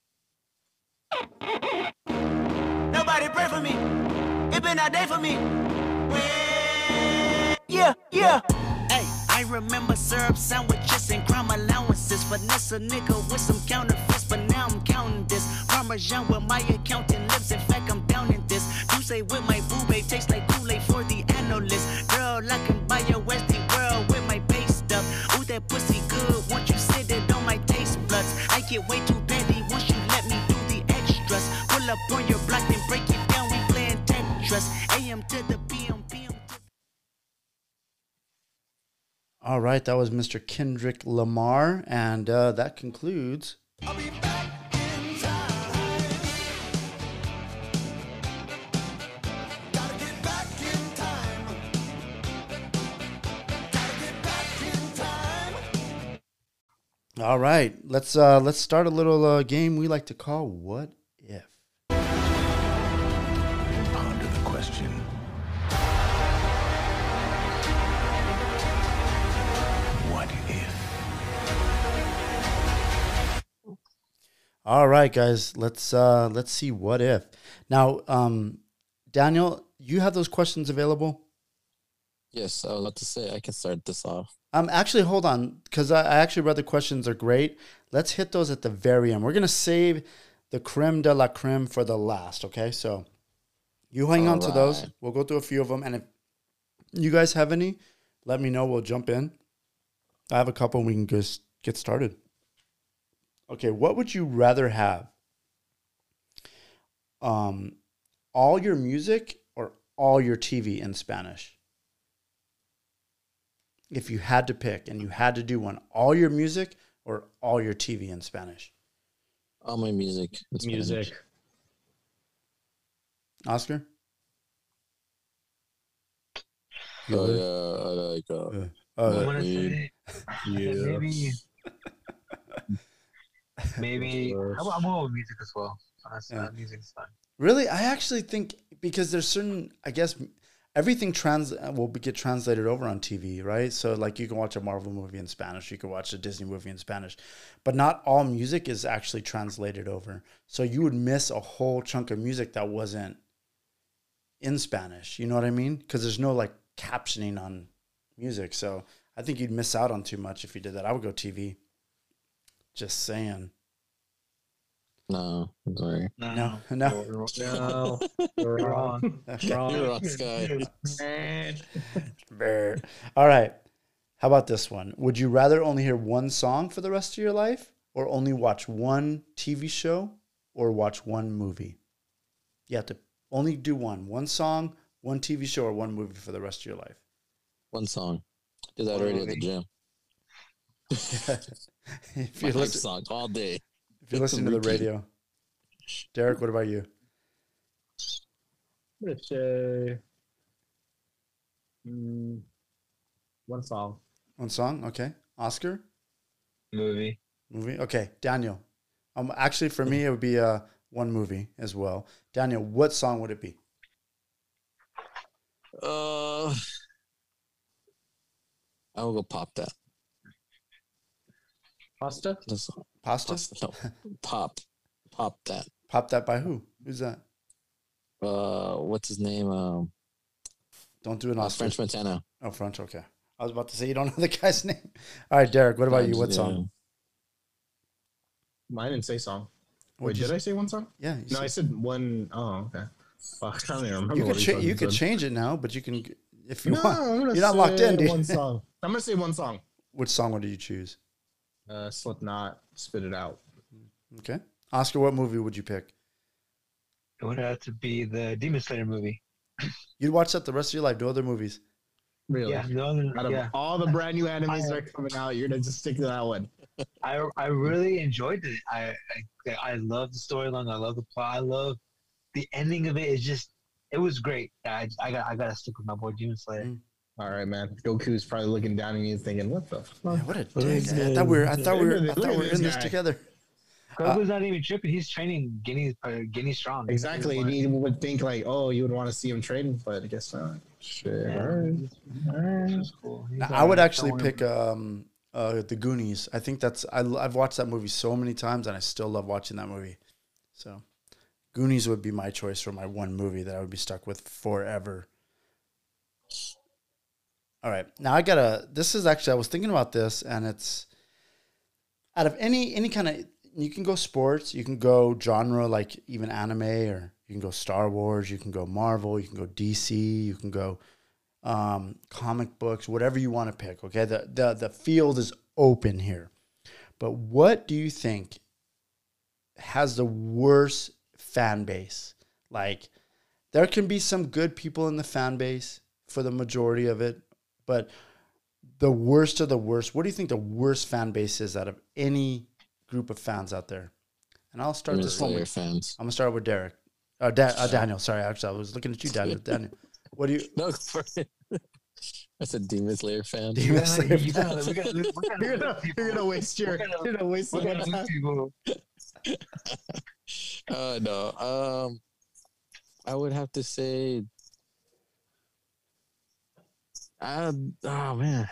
Nobody pray for me. It been a day for me. Yeah, yeah. Hey, I remember syrup sandwiches and crime allowances. Finesse a nigga with some counterfeits, but now I'm counting this. Parmesan with my accountant lips. In fact, I'm down in this. You say with my boo babe tastes like Kool-Aid for the analyst. Girl, I can buy your Westie world with my base stuff. Ooh, that pussy good. Once you sit it on my taste buds, I get way too petty once you let me do the extras. Pull up on your block and break it down. We playing Tetris. AM to the PM, PM. All right, that was Mr. Kendrick Lamar, and that concludes. All right, let's start a little game we like to call What If. Ponder the question. What if? All right, guys, let's see what if. Now, Daniel, you have those questions available? Yes, I was about to say I can start this off. Actually, hold on, because I actually read the questions are great. Let's hit those at the very end. We're gonna save the creme de la creme for the last. Okay, so you hang on to those. We'll go through a few of them, and if you guys have any, let me know. We'll jump in. I have a couple, and we can just get started. Okay, what would you rather have? All your music or all your TV in Spanish? If you had to pick and you had to do one, all your music or all your TV in Spanish? All my music. Music. Oscar? Oh, yeah, I like maybe I'm going with music as well. Music's fun. Really? I actually think because there's certain, I guess, everything will get translated over on TV, right? So like you can watch a Marvel movie in Spanish, you can watch a Disney movie in Spanish, but not all music is actually translated over. So you would miss a whole chunk of music that wasn't in Spanish. You know what I mean? Because there's no like captioning on music. So I think you'd miss out on too much if you did that. I would go TV. Just saying. No, I'm sorry. No. You're wrong. You're wrong, Sky. All right. How about this one? Would you rather only hear one song for the rest of your life or only watch one TV show or watch one movie? You have to only do one song, one TV show, or one movie for the rest of your life. One song. Do that already at the gym. If you listen, song all day. If you're listening to the radio. Derek, what about you? I'm going to say one song. One song? Okay. Oscar? Movie. Okay. Daniel. Actually, for me, it would be one movie as well. Daniel, what song would it be? I will go Pop That. Pasta? Pasta? No. Pop That. Pop That by who? Who's that? What's his name? Don't do an Oscar. French Montana. Oh, French. Okay. I was about to say you don't know the guy's name. All right, Derek. What about you? What song? Mine didn't say song. What'd Wait, did I say one song? Yeah. No, I said one. Oh, okay. Fuck, I don't even remember. You could change it now, but you can if you No, want. I'm gonna You're not locked in, dude. One song. I'm gonna say one song. Which song would you choose? Slipknot, Spit It Out. Okay. Oscar, what movie would you pick? It would have to be the Demon Slayer movie. You'd watch that the rest of your life. No other movies. Really? Yeah. Out of all the brand new animes that are coming out, you're gonna just stick to that one. I really enjoyed it. I love the storyline. I love the plot. I love the ending of it. It was great. I gotta stick with my boy Demon Slayer. All right, man. Goku's probably looking down at you, thinking, "What the fuck? Yeah, what a dick! I thought we were in this together." Grogu's not even tripping. He's training Guinea strong. Exactly. And you would think like, oh, you would want to see him train, but I guess not. Shit. Yeah. All right. That's cool. Now, I would actually pick The Goonies. I think I've watched that movie so many times, and I still love watching that movie. So, Goonies would be my choice for my one movie that I would be stuck with forever. All right, now this is actually, I was thinking about this, and it's out of any kind of, you can go sports, you can go genre, like even anime, or you can go Star Wars, you can go Marvel, you can go DC, you can go comic books, whatever you want to pick. Okay, the field is open here. But what do you think has the worst fan base? Like, there can be some good people in the fan base for the majority of it, but the worst of the worst, what do you think the worst fan base is out of any group of fans out there? And I'll start this one with fans. I'm gonna start with Derek. Daniel. Sorry, actually, I was looking at you, Daniel. Daniel, what do you? No, that's a Demon Slayer fan. Demon Slayer fan. You're gonna waste your time. No. I would have to say. Oh man.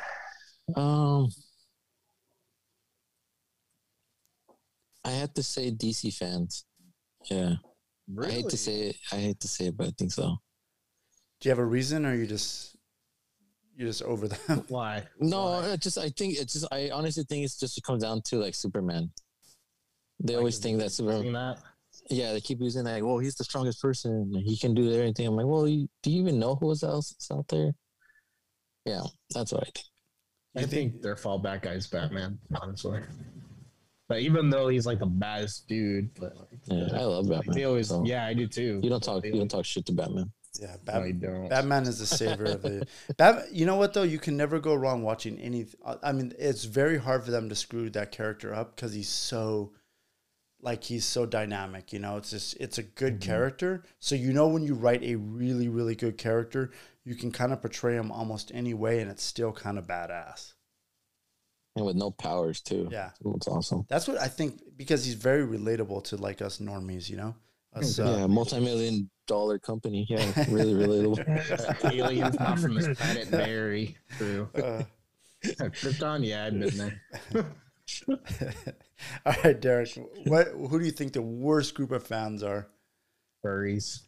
I have to say DC fans. Yeah. Really? I hate to say it, but I think so. Do you have a reason, or you're just over them? Why? No, I honestly think it's just, it comes down to like Superman. They always think that Superman. Yeah, they keep using that. Well, he's the strongest person. He can do everything. I'm like, well, do you even know who else is out there? Yeah, that's what I think. I think their fallback guy is Batman, honestly. But even though he's like the baddest dude, but like, I love Batman. They always, yeah, I do too. You don't talk shit to Batman. Yeah, don't. Batman is the savior of the. You know what though? You can never go wrong watching any. I mean, it's very hard for them to screw that character up because he's so dynamic. You know, it's a good character. So you know when you write a really really good character, you can kind of portray him almost any way, and it's still kind of badass. And with no powers too. Yeah, it's awesome. That's what I think, because he's very relatable to like us normies. You know. Yeah, multi-million-dollar company. Yeah, really relatable. Aliens not from this planet, very true. Krypton, yeah, I've been there. All right, Derek. Who do you think the worst group of fans are? Furries.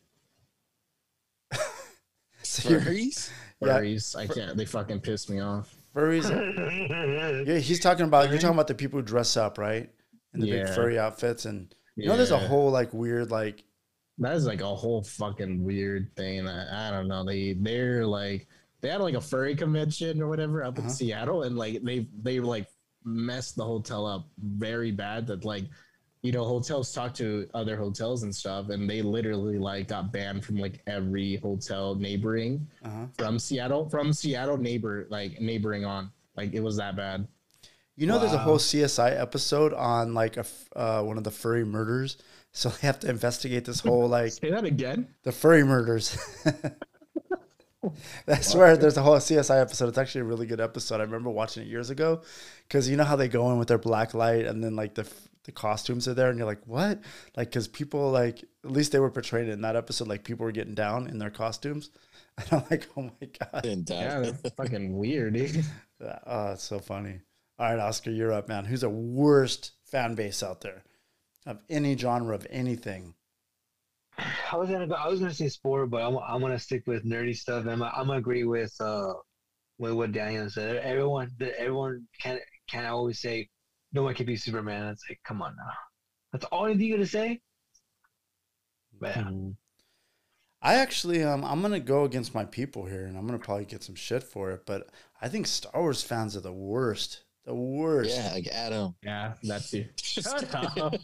Furries? Furries. I can't. They fucking piss me off. Furries. Yeah, you're talking about the people who dress up, right? In the big furry outfits, and you know, there's a whole like weird like. That is like a whole fucking weird thing. I don't know. They're like, they had like a furry convention or whatever up in Seattle, and like they like messed the hotel up very bad. That like, you know, hotels talk to other hotels and stuff, and they literally like got banned from like every hotel neighboring from Seattle neighboring on. Like, it was that bad. You know, there's a whole CSI episode on like one of the furry murders. So they have to investigate this whole like. Say that again. The furry murders. I swear, there's a whole CSI episode. It's actually a really good episode. I remember watching it years ago, because you know how they go in with their black light, and then like the costumes are there, and you're like, what? Like, because people like, at least they were portraying it in that episode, like people were getting down in their costumes, and I'm like, oh my god, yeah, that's fucking weird, dude. Oh, it's so funny. All right, Oscar, you're up, man. Who's the worst fan base out there of any genre of anything? I was gonna say sport, but I'm gonna stick with nerdy stuff. I'm gonna agree with what Daniel said. Everyone can't always say no one can be Superman. It's like, come on now, that's all you're gonna say. Man, I actually I'm gonna go against my people here, and I'm gonna probably get some shit for it. But I think Star Wars fans are the worst. The worst. Yeah, like Adam. Yeah, that's you. Shut up. That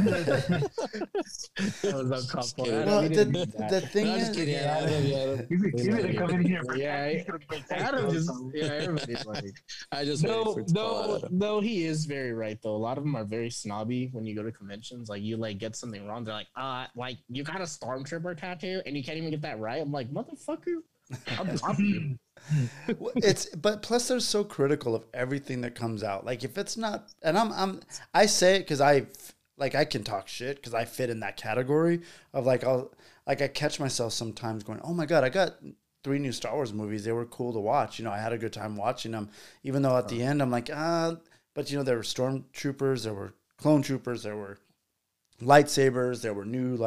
was uncomfortable. Well, the thing is, he's gonna come in here. Adam just, everybody's like, I just no, he is very right though. A lot of them are very snobby when you go to conventions. Like, you like get something wrong, they're like you got a stormtrooper tattoo and you can't even get that right. I'm like, motherfucker. But plus they're so critical of everything that comes out. Like, if it's not, and I say it because like I can talk shit because I fit in that category of like I catch myself sometimes going, oh my god, I got 3 new Star Wars movies. They were cool to watch. I had a good time watching them, even though at the end I'm like, but there were stormtroopers, there were clone troopers, there were lightsabers, there were new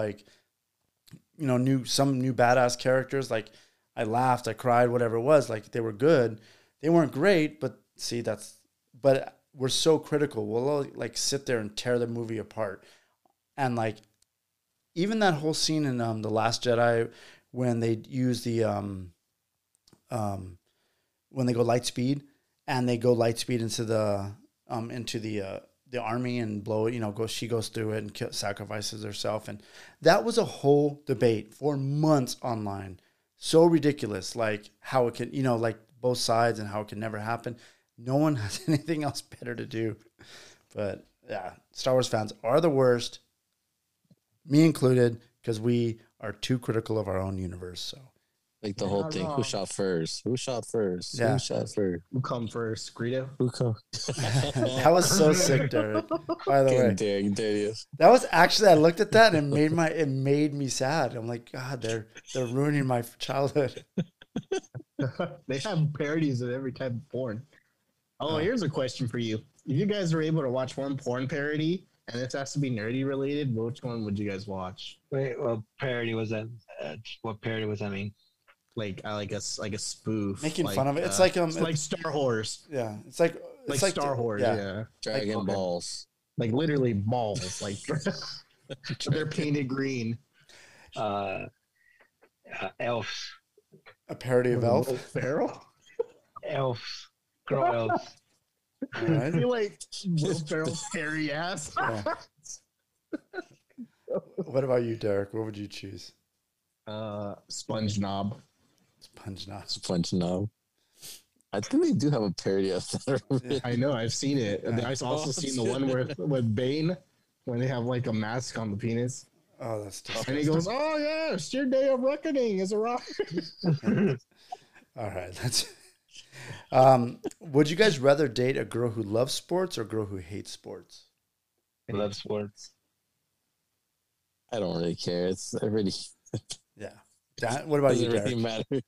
some new badass characters. Like I laughed, I cried, whatever it was. Like they were good. They weren't great, but see, but we're so critical. We'll like sit there and tear the movie apart. And like, even that whole scene in The Last Jedi when they use the, when they go light speed and they go light speed into the army and blow it, she goes through it and sacrifices herself. And that was a whole debate for months online. So ridiculous. Like how it can, like both sides and how it can never happen. No one has anything else better to do. But yeah, Star Wars fans are the worst, me included, because we are too critical of our own universe. So, like the whole thing, who shot first? Who shot first? Yeah. Who shot first? Who come first? Greedo? Who come? That was so sick, Derek. By the way, there he is. that was actually, I looked at that and it made me sad. I'm like, God, they're ruining my childhood. They have parodies of every type of porn. Oh, here's a question for you. If you guys were able to watch one porn parody, and this has to be nerdy related, which one would you guys watch? Wait, what parody was that? What parody was that mean? Like a spoof, Making fun of it. It's like it's like Star Wars. Yeah, it's like Star Wars. Yeah, Dragon Balls. Like literally balls. Like they're painted green. Elves. A parody of Elf. Feral. Elves. Girl elves. All right. I feel like Will Ferrell's hairy ass. Yeah. What about you, Derek? What would you choose? Sponge Knob. Sponge Knob. I think they do have a parody of that. Yeah, I know. I've seen it. Yeah. I've also seen the one with Bane when they have like a mask on the penis. Oh, that's disgusting. And he goes, "Oh yes, your day of reckoning is arrived." All right, that's. Would you guys rather date a girl who loves sports or a girl who hates sports? I love sports. I don't really care. It's already. Yeah. What about you, Derek? Really matter.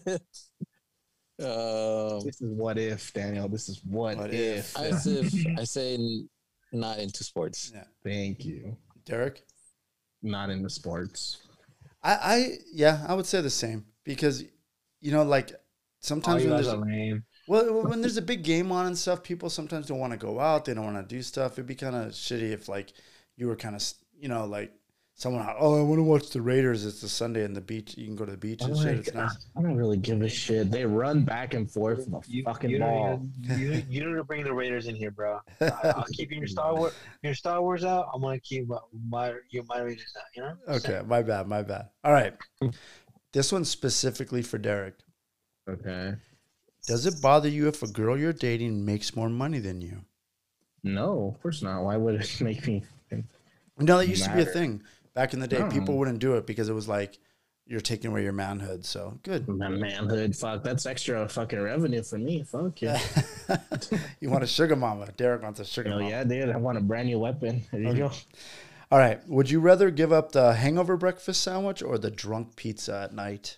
This is what if, Daniel. This is what if. I say not into sports. Yeah. Thank you, Derek. Not into sports. I would say the same because, like sometimes when there's a big game on and stuff, people sometimes don't want to go out. They don't want to do stuff. It'd be kind of shitty if like you were kind of, like someone, I want to watch the Raiders. It's a Sunday in the beach. You can go to the beach and shit. It's nice. I don't really give a shit. They run back and forth with the fucking ball. You don't bring the Raiders in here, bro. I'll keep your Star Wars out. I'm gonna keep my Raiders out. You know. Okay, my bad. All right, this one's specifically for Derek. Okay. Does it bother you if a girl you're dating makes more money than you? No, of course not. Why would it make me? No, that used to be a thing. Back in the day, No. people wouldn't do it because it was like you're taking away your manhood. So good. My manhood, fuck. That's extra fucking revenue for me. Fuck yeah. You want a sugar mama? Derek wants a sugar mama. Yeah, dude. I want a brand new weapon. There you go. All right. Would you rather give up the hangover breakfast sandwich or the drunk pizza at night?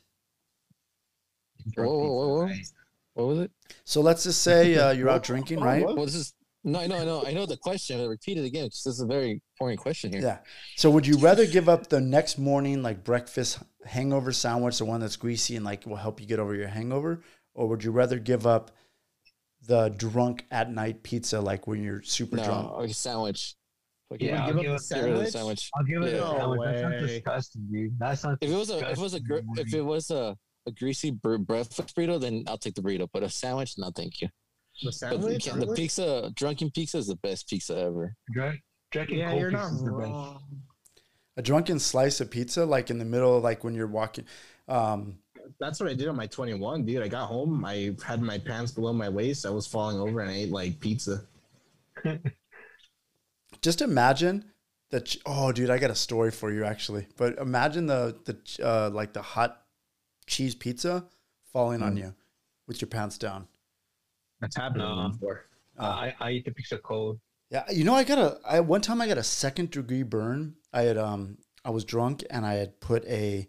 Whoa. What was it? So let's just say you're out drinking, right? Well, this is no, I know the question. I'll repeat it again because this is a very important question here. Yeah. So would you rather give up the next morning like breakfast hangover sandwich, the one that's greasy and like will help you get over your hangover, or would you rather give up the drunk at night pizza like when you're super drunk? No, a sandwich. Yeah, I'll give up the sandwich. I'll give it a sandwich. That's not disgusting, dude. That's not. If it was a greasy breakfast burrito, then I'll take the burrito. But a sandwich, no, thank you. The sandwich? The pizza, drunken pizza is the best pizza ever. Drunken Yeah, cold you're pizza not is the wrong. best. A drunken slice of pizza, like in the middle, like when you're walking. That's what I did on my 21, dude. I got home. I had my pants below my waist. I was falling over and I ate like pizza. Just imagine that. Oh, dude, I got a story for you actually. But imagine the like the hot cheese pizza falling on you with your pants down. That's happened before. I eat the pizza cold. Yeah, one time I got a 2nd-degree burn. I was drunk and I had put a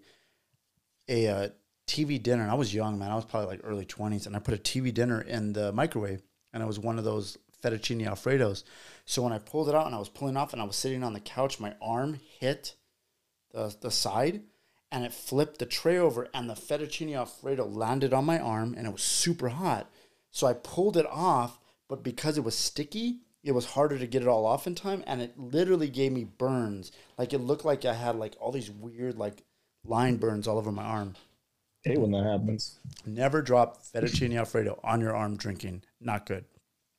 TV dinner. And I was young, man. I was probably like early 20s, and I put a TV dinner in the microwave, and it was one of those fettuccine Alfredos. So when I pulled it out and I was pulling off and I was sitting on the couch, my arm hit the side and it flipped the tray over, and the fettuccine Alfredo landed on my arm, and it was super hot. So I pulled it off, but because it was sticky, it was harder to get it all off in time, and it literally gave me burns. Like, it looked like I had like all these weird like line burns all over my arm. Hey, when that happens. Never drop fettuccine Alfredo on your arm drinking. Not good.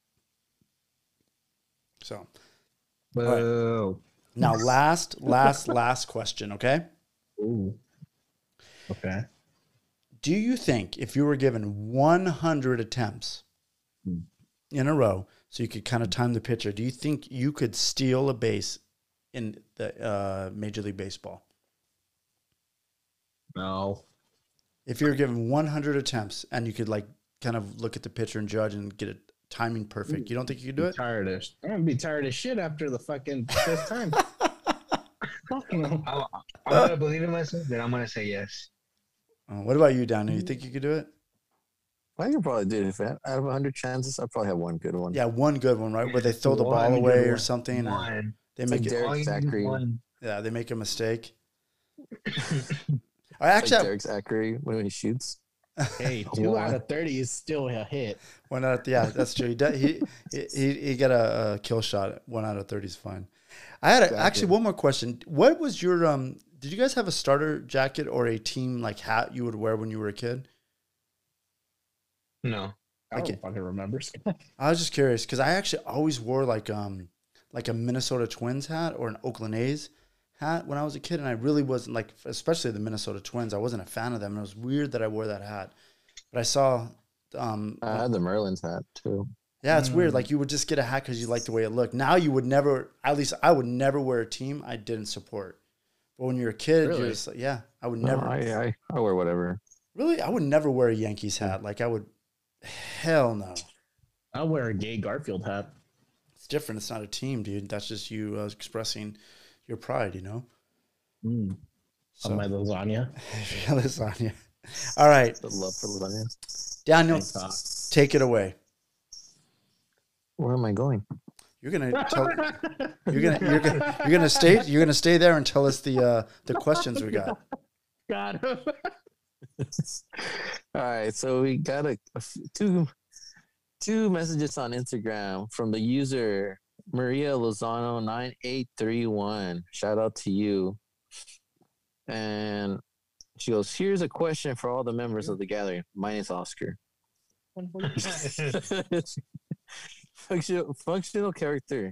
So, boo. Right. Now, last question, okay? Ooh. Okay. Do you think if you were given 100 attempts in a row, so you could kind of time the pitcher, do you think you could steal a base in the Major League Baseball? No. If you were given 100 attempts and you could like kind of look at the pitcher and judge and get it timing perfect, you don't think you could do it? I'm gonna be tired of shit after the fucking 5th time. I'm gonna believe in myself, then I'm gonna say yes. What about you, Daniel? You think you could do it? I could probably do it. If out of 100 chances, I'd probably have one good one. Yeah, one good one, right? Where they throw the ball away or something. Or they make it. Derek Zachary. Yeah, they make a mistake. Derek Zachary when he shoots. Hey, 2 out of 30 is still a hit. Yeah, that's true. He got a kill shot. 1 out of 30 is fine. I had actually one more question. What was your did you guys have a starter jacket or a team like hat you would wear when you were a kid? No, I don't fucking remember. I was just curious because I actually always wore like a Minnesota Twins hat or an Oakland A's hat when I was a kid, and I really wasn't like, especially the Minnesota Twins. I wasn't a fan of them. And it was weird that I wore that hat, but I saw. I had the Merlins hat too. Yeah, it's weird. Like you would just get a hat because you like the way it looked. Now you would never. At least I would never wear a team I didn't support. But when you're a kid, you're just like, yeah, I would never. I wear whatever. Really, I would never wear a Yankees hat. Like I would. Hell no. I'll wear a gay Garfield hat. It's different. It's not a team, dude. That's just you expressing your pride, you know? So, my lasagna. Lasagna. All right. The love for lasagna. Daniel, take it away. Where am I going? You're gonna tell. You're gonna stay there and tell us the questions we got. Got him. All right, so we got two messages on Instagram from the user Maria Lozano 9831. Shout out to you. And she goes, "Here's a question for all the members of the gathering, minus Oscar. Fictional character,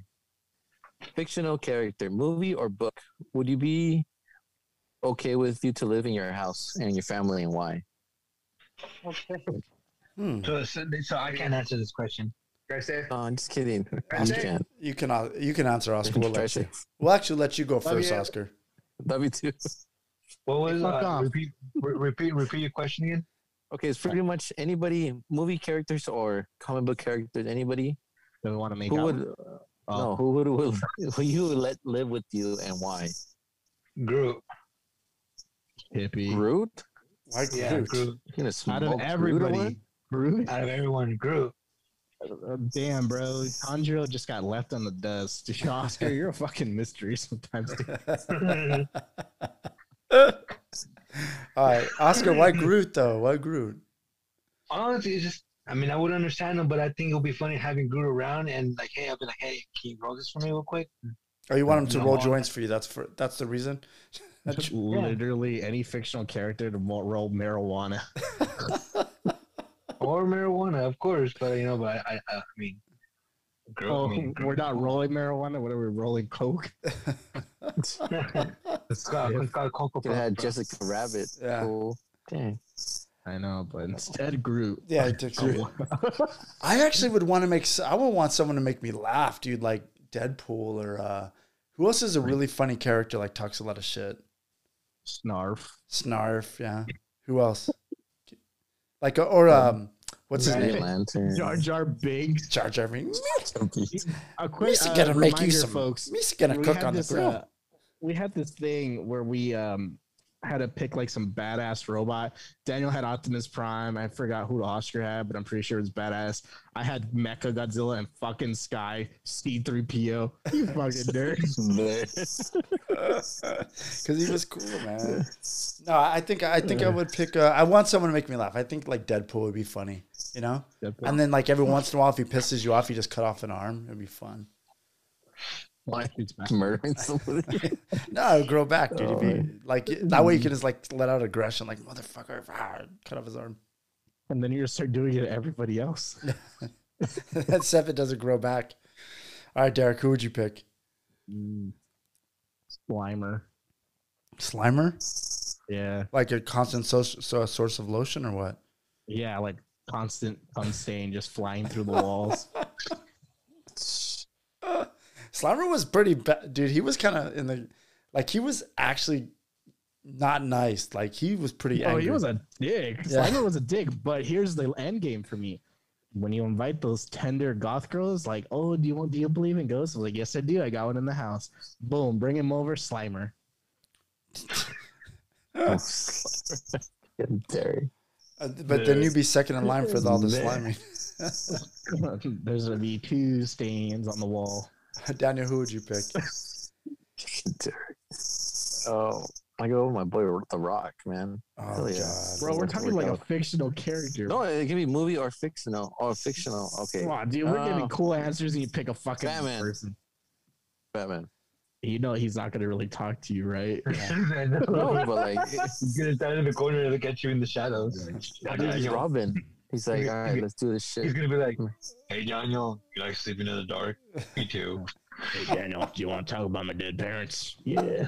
movie or book. Would you be okay with you to live in your house and your family, and why?" Okay. So I can't answer this question. Can I say it? I'm just kidding. You can answer, Oscar. We'll actually let you go first, Oscar. Love you too. What was repeat your question again? Okay, it's pretty much anybody, movie characters or comic book characters. Anybody who want to make who you would let live with you and why? Groot. Hippie. Groot? Why Groot? Yeah, Groot. Out of everybody, Groot. Out of everyone, Groot. Damn, bro. Tanjiro just got left on the dust. Oscar, you're a fucking mystery sometimes. All right, Oscar, why Groot though? Why Groot? Honestly, it's just, I mean, I would understand him, but I think it'll be funny having Groot around and like, hey, I'll be like, hey, can you roll this for me real quick? Oh, you want him to roll joints for you? That's the reason. Literally any fictional character to roll marijuana. Or marijuana, of course, but I mean, we're not rolling marijuana. What are we rolling? Coke. It's called Cocoa. It had Jessica Rabbit. Yeah. Cool. Dang. I know, but instead Groot. Yeah, it took Groot. I actually would want someone to make me laugh, dude. Like Deadpool or who else is a really funny character? Like talks a lot of shit. Snarf. Yeah. Who else? Like or What's his name? Lantern. Jar Jar Binks. Jar Jar Binks. A quick Me's gonna make you reminder, some. folks. Me's gonna we cook had on this, the grill. We had this thing where we had to pick like some badass robot. Daniel had Optimus Prime. I forgot who the Oscar had, but I'm pretty sure it was badass. I had Mecha Godzilla and fucking Sky C-3PO. You fucking nerd. Because he was cool, man. No, I think I would pick. I want someone to make me laugh. I think like Deadpool would be funny, you know. Deadpool. And then like every once in a while, if he pisses you off, you just cut off an arm. It'd be fun. Why? Murdering somebody. No, it'd grow back, dude. You'd be, like that way, you can just like let out aggression, like motherfucker, cut off his arm. And then you just start doing it to everybody else. That's if it doesn't grow back. All right, Derek, who would you pick? Slimer. Slimer? Yeah. Like a constant source of lotion or what? Yeah, like constant cum stain just flying through the walls. Slimer was pretty bad, dude. He was kind of in the, like he was actually not nice. Like he was pretty angry. Oh, he was a dick. Yeah. Slimer was a dick. But here's the end game for me. When you invite those tender goth girls, like, oh, do you believe in ghosts? I was like, yes, I do. I got one in the house. Boom, bring him over, Slimer. Derek. But then you'd be second in line for all the sliming. There's gonna be 2 stains on the wall. Daniel, who would you pick? Derek. Oh, I go with my boy The Rock, man. Oh, yeah. God. Bro, we're talking like a fictional character. No, it can be movie or fictional. Okay. Come on, dude. We're giving cool answers and you pick a fucking Batman. person. Batman. You know he's not gonna really talk to you, right? I know. No, but like He's gonna stand in the corner and look at you in the shadows. he's Robin. He's like, all right, let's do this shit. He's gonna be like, "Hey Daniel, you like sleeping in the dark? Me too." Hey Daniel, do you want to talk about my dead parents? Yeah.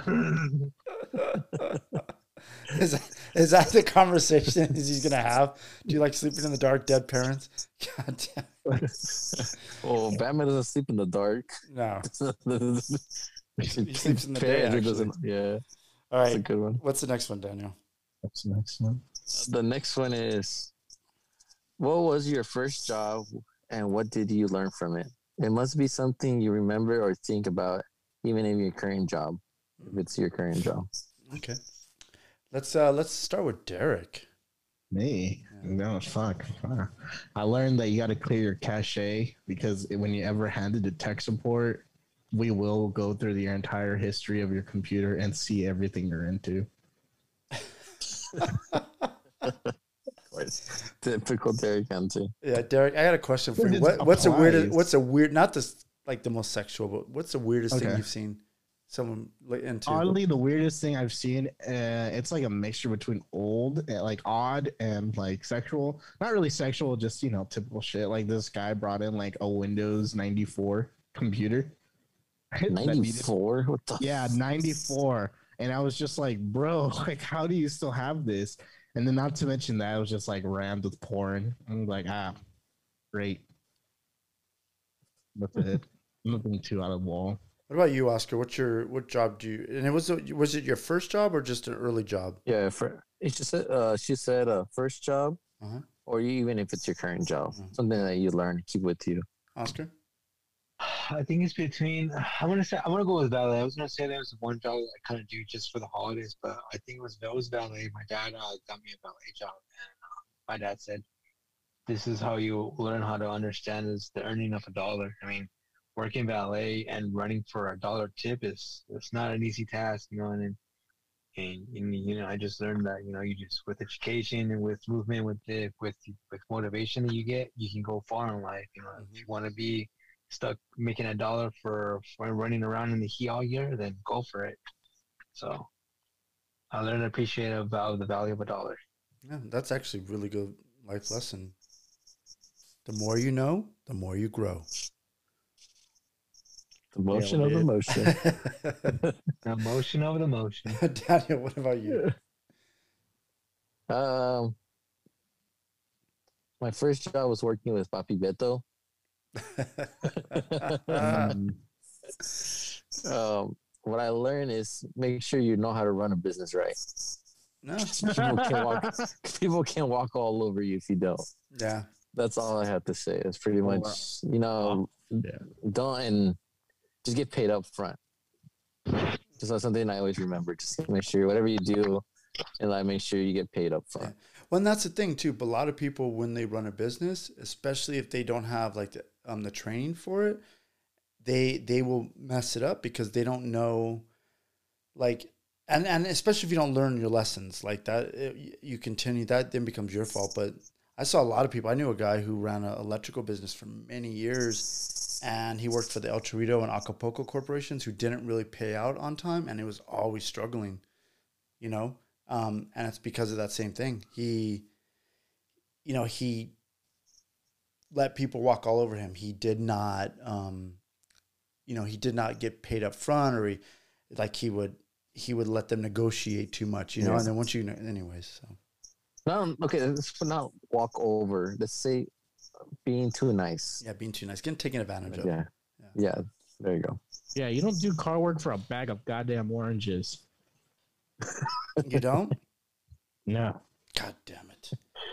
Is that the conversation he's gonna have? Do you like sleeping in the dark, dead parents? God damn. Well, Batman doesn't sleep in the dark. No. He sleeps in the day, actually. Yeah. All right. That's a good one. What's the next one, Daniel? What's the next one? The next one is, what was your first job and what did you learn from it? It must be something you remember or think about, even in your current job, if it's your current job. Okay. Let's start with Derek. Me? No, fuck. I learned that you got to clear your cache because when you ever hand it to tech support, we will go through your entire history of your computer and see everything you're into. Typical Derek answer. Yeah, Derek, I got a question for you. What's the weird, not this like the most sexual, but what's the weirdest thing you've seen someone into? Oddly, the weirdest thing I've seen, it's like a mixture between like odd and like sexual. Not really sexual, just, typical shit. Like this guy brought in like a Windows 94 computer. 94? What the? Yeah, 94. And I was just like, bro, like, how do you still have this? And then not to mention that, I was just like rammed with porn. I'm like, great. That's it. Nothing too out of the wall. What about you, Oscar? What job do you? And was it your first job or just an early job? Yeah, she said first job, or even if it's your current job, something that you learn, keep with you. Oscar, I think it's between. I want to go with valet. I was gonna say there was one job that I kind of do just for the holidays, but I think it was valet. My dad got me a valet job, and my dad said, "This is how you learn how to understand is the earning of $1." I mean, working valet and running for $1 tip it's not an easy task, and I just learned that you just with education and with movement, with motivation that you get, you can go far in life. If you want to be stuck making $1 for running around in the heat all year, then go for it. So I learned to appreciate the value of $1. Yeah, that's actually a really good life lesson. The more you know, the more you grow. The motion of the motion. The motion of the motion. Daniel, what about you? My first job was working with Papi Beto. What I learned is make sure you know how to run a business right. No. People can't walk all over you if you don't. Yeah. That's all I have to say. It's pretty much, you know, don't and just get paid up front. Just that's something I always remember. Just make sure whatever you do, and like make sure you get paid up front. Yeah. Well, and that's the thing too. But a lot of people, when they run a business, especially if they don't have like the training for it, they will mess it up because they don't know, like, and especially if you don't learn your lessons like that, you continue that, then becomes your fault. But I saw a lot of people. I knew a guy who ran an electrical business for many years, and he worked for the El Torito and Acapulco corporations who didn't really pay out on time, and it was always struggling, you know. And it's because of that same thing. He let people walk all over him. He did not, he did not get paid up front, or he would let them negotiate too much, you know. And then once anyways, so. Okay, let's not walk over. Let's say being too nice. Yeah, being too nice. Getting taken advantage of. Yeah, there you go. Yeah, you don't do car work for a bag of goddamn oranges. You don't? No. God damn it.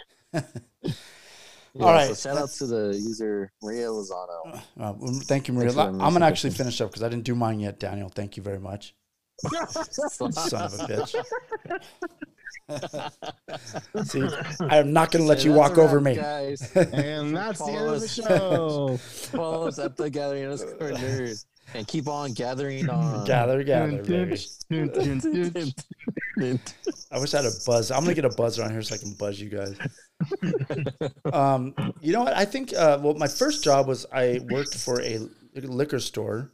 All right. So shout out to the user Maria Lozano. Thank you, Maria. I'm going to actually finish up because I didn't do mine yet, Daniel. Thank you very much. Son of a bitch. See, I am not going to let you walk over me. Guys. And that's the end of the show. Follow us at the Gathering _ Nerds. And keep on gathering on. Gather, baby. I wish I had a buzz. I'm going to get a buzzer on here so I can buzz you guys. You know what? I think, my first job was I worked for a liquor store.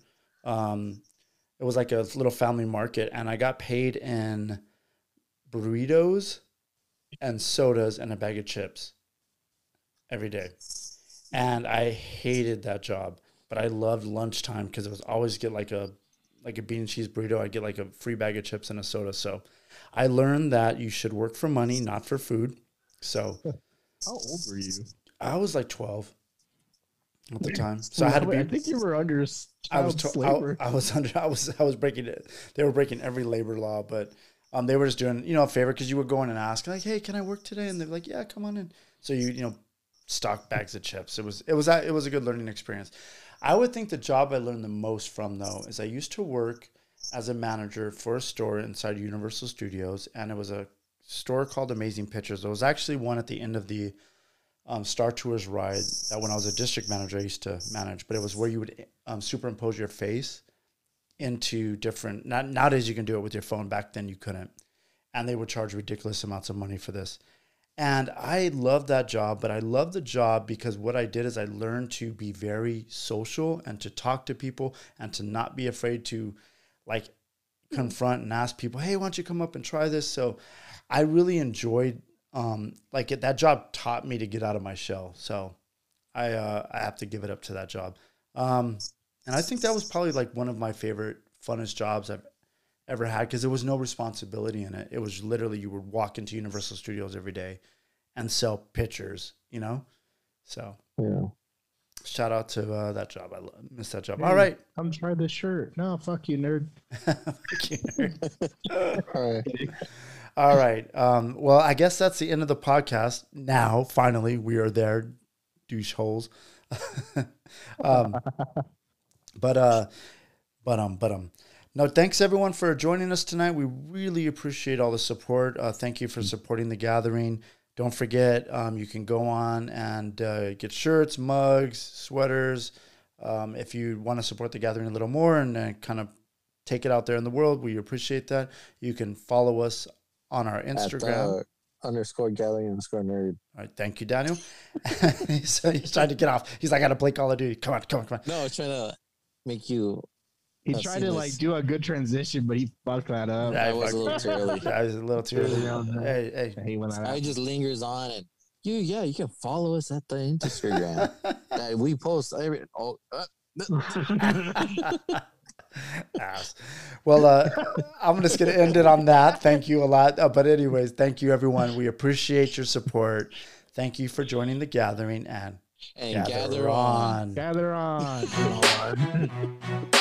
It was like a little family market, and I got paid in burritos and sodas and a bag of chips every day. And I hated that job, but I loved lunchtime because it was always get like a bean and cheese burrito. I'd get like a free bag of chips and a soda. So I learned that you should work for money, not for food. So how old were you? I was like 12 at the time. So I had to be. I think you were under slavery. I was breaking it. They were breaking every labor law, but they were just doing, a favor, because you would go in and ask, like, hey, can I work today? And they're like, yeah, come on in. So you stock bags of chips. It was a good learning experience. I would think the job I learned the most from, though, is I used to work as a manager for a store inside Universal Studios, and it was a store called Amazing Pictures. There was actually one at the end of the Star Tours ride that when I was a district manager, I used to manage, but it was where you would superimpose your face into different, nowadays you can do it with your phone, back then you couldn't, and they would charge ridiculous amounts of money for this. And I loved that job, but I loved the job because what I did is I learned to be very social and to talk to people and to not be afraid to confront and ask people, hey, why don't you come up and try this? So I really enjoyed that job taught me to get out of my shell. So I have to give it up to that job. And I think that was probably one of my favorite, funnest jobs I've ever had, because there was no responsibility in it. It was literally you would walk into Universal Studios every day and sell pictures, So yeah, shout out to that job. I missed that job. Hey, all right. Come try this shirt. No, fuck you, nerd. Fuck you, nerd. All right. Well, I guess that's the end of the podcast. Now, finally, we are there, douche holes. No, thanks everyone for joining us tonight. We really appreciate all the support. Thank you for supporting the gathering. Don't forget, you can go on and get shirts, mugs, sweaters. If you want to support the gathering a little more and kind of take it out there in the world, we appreciate that. You can follow us on our Instagram. _gathering_nerd. All right, thank you, Daniel. he's trying to get off. He's like, I got to play Call of Duty. Come on. No, I was trying to make you. He tried to do a good transition, but he fucked that up. That was a little too early. That was a little too early. Hey. He went out. It just lingers on, and you can follow us at the Instagram. We post every. Well, I'm just going to end it on that. Thank you a lot. But anyways, thank you, everyone. We appreciate your support. Thank you for joining the gathering, and gather on. Gather on.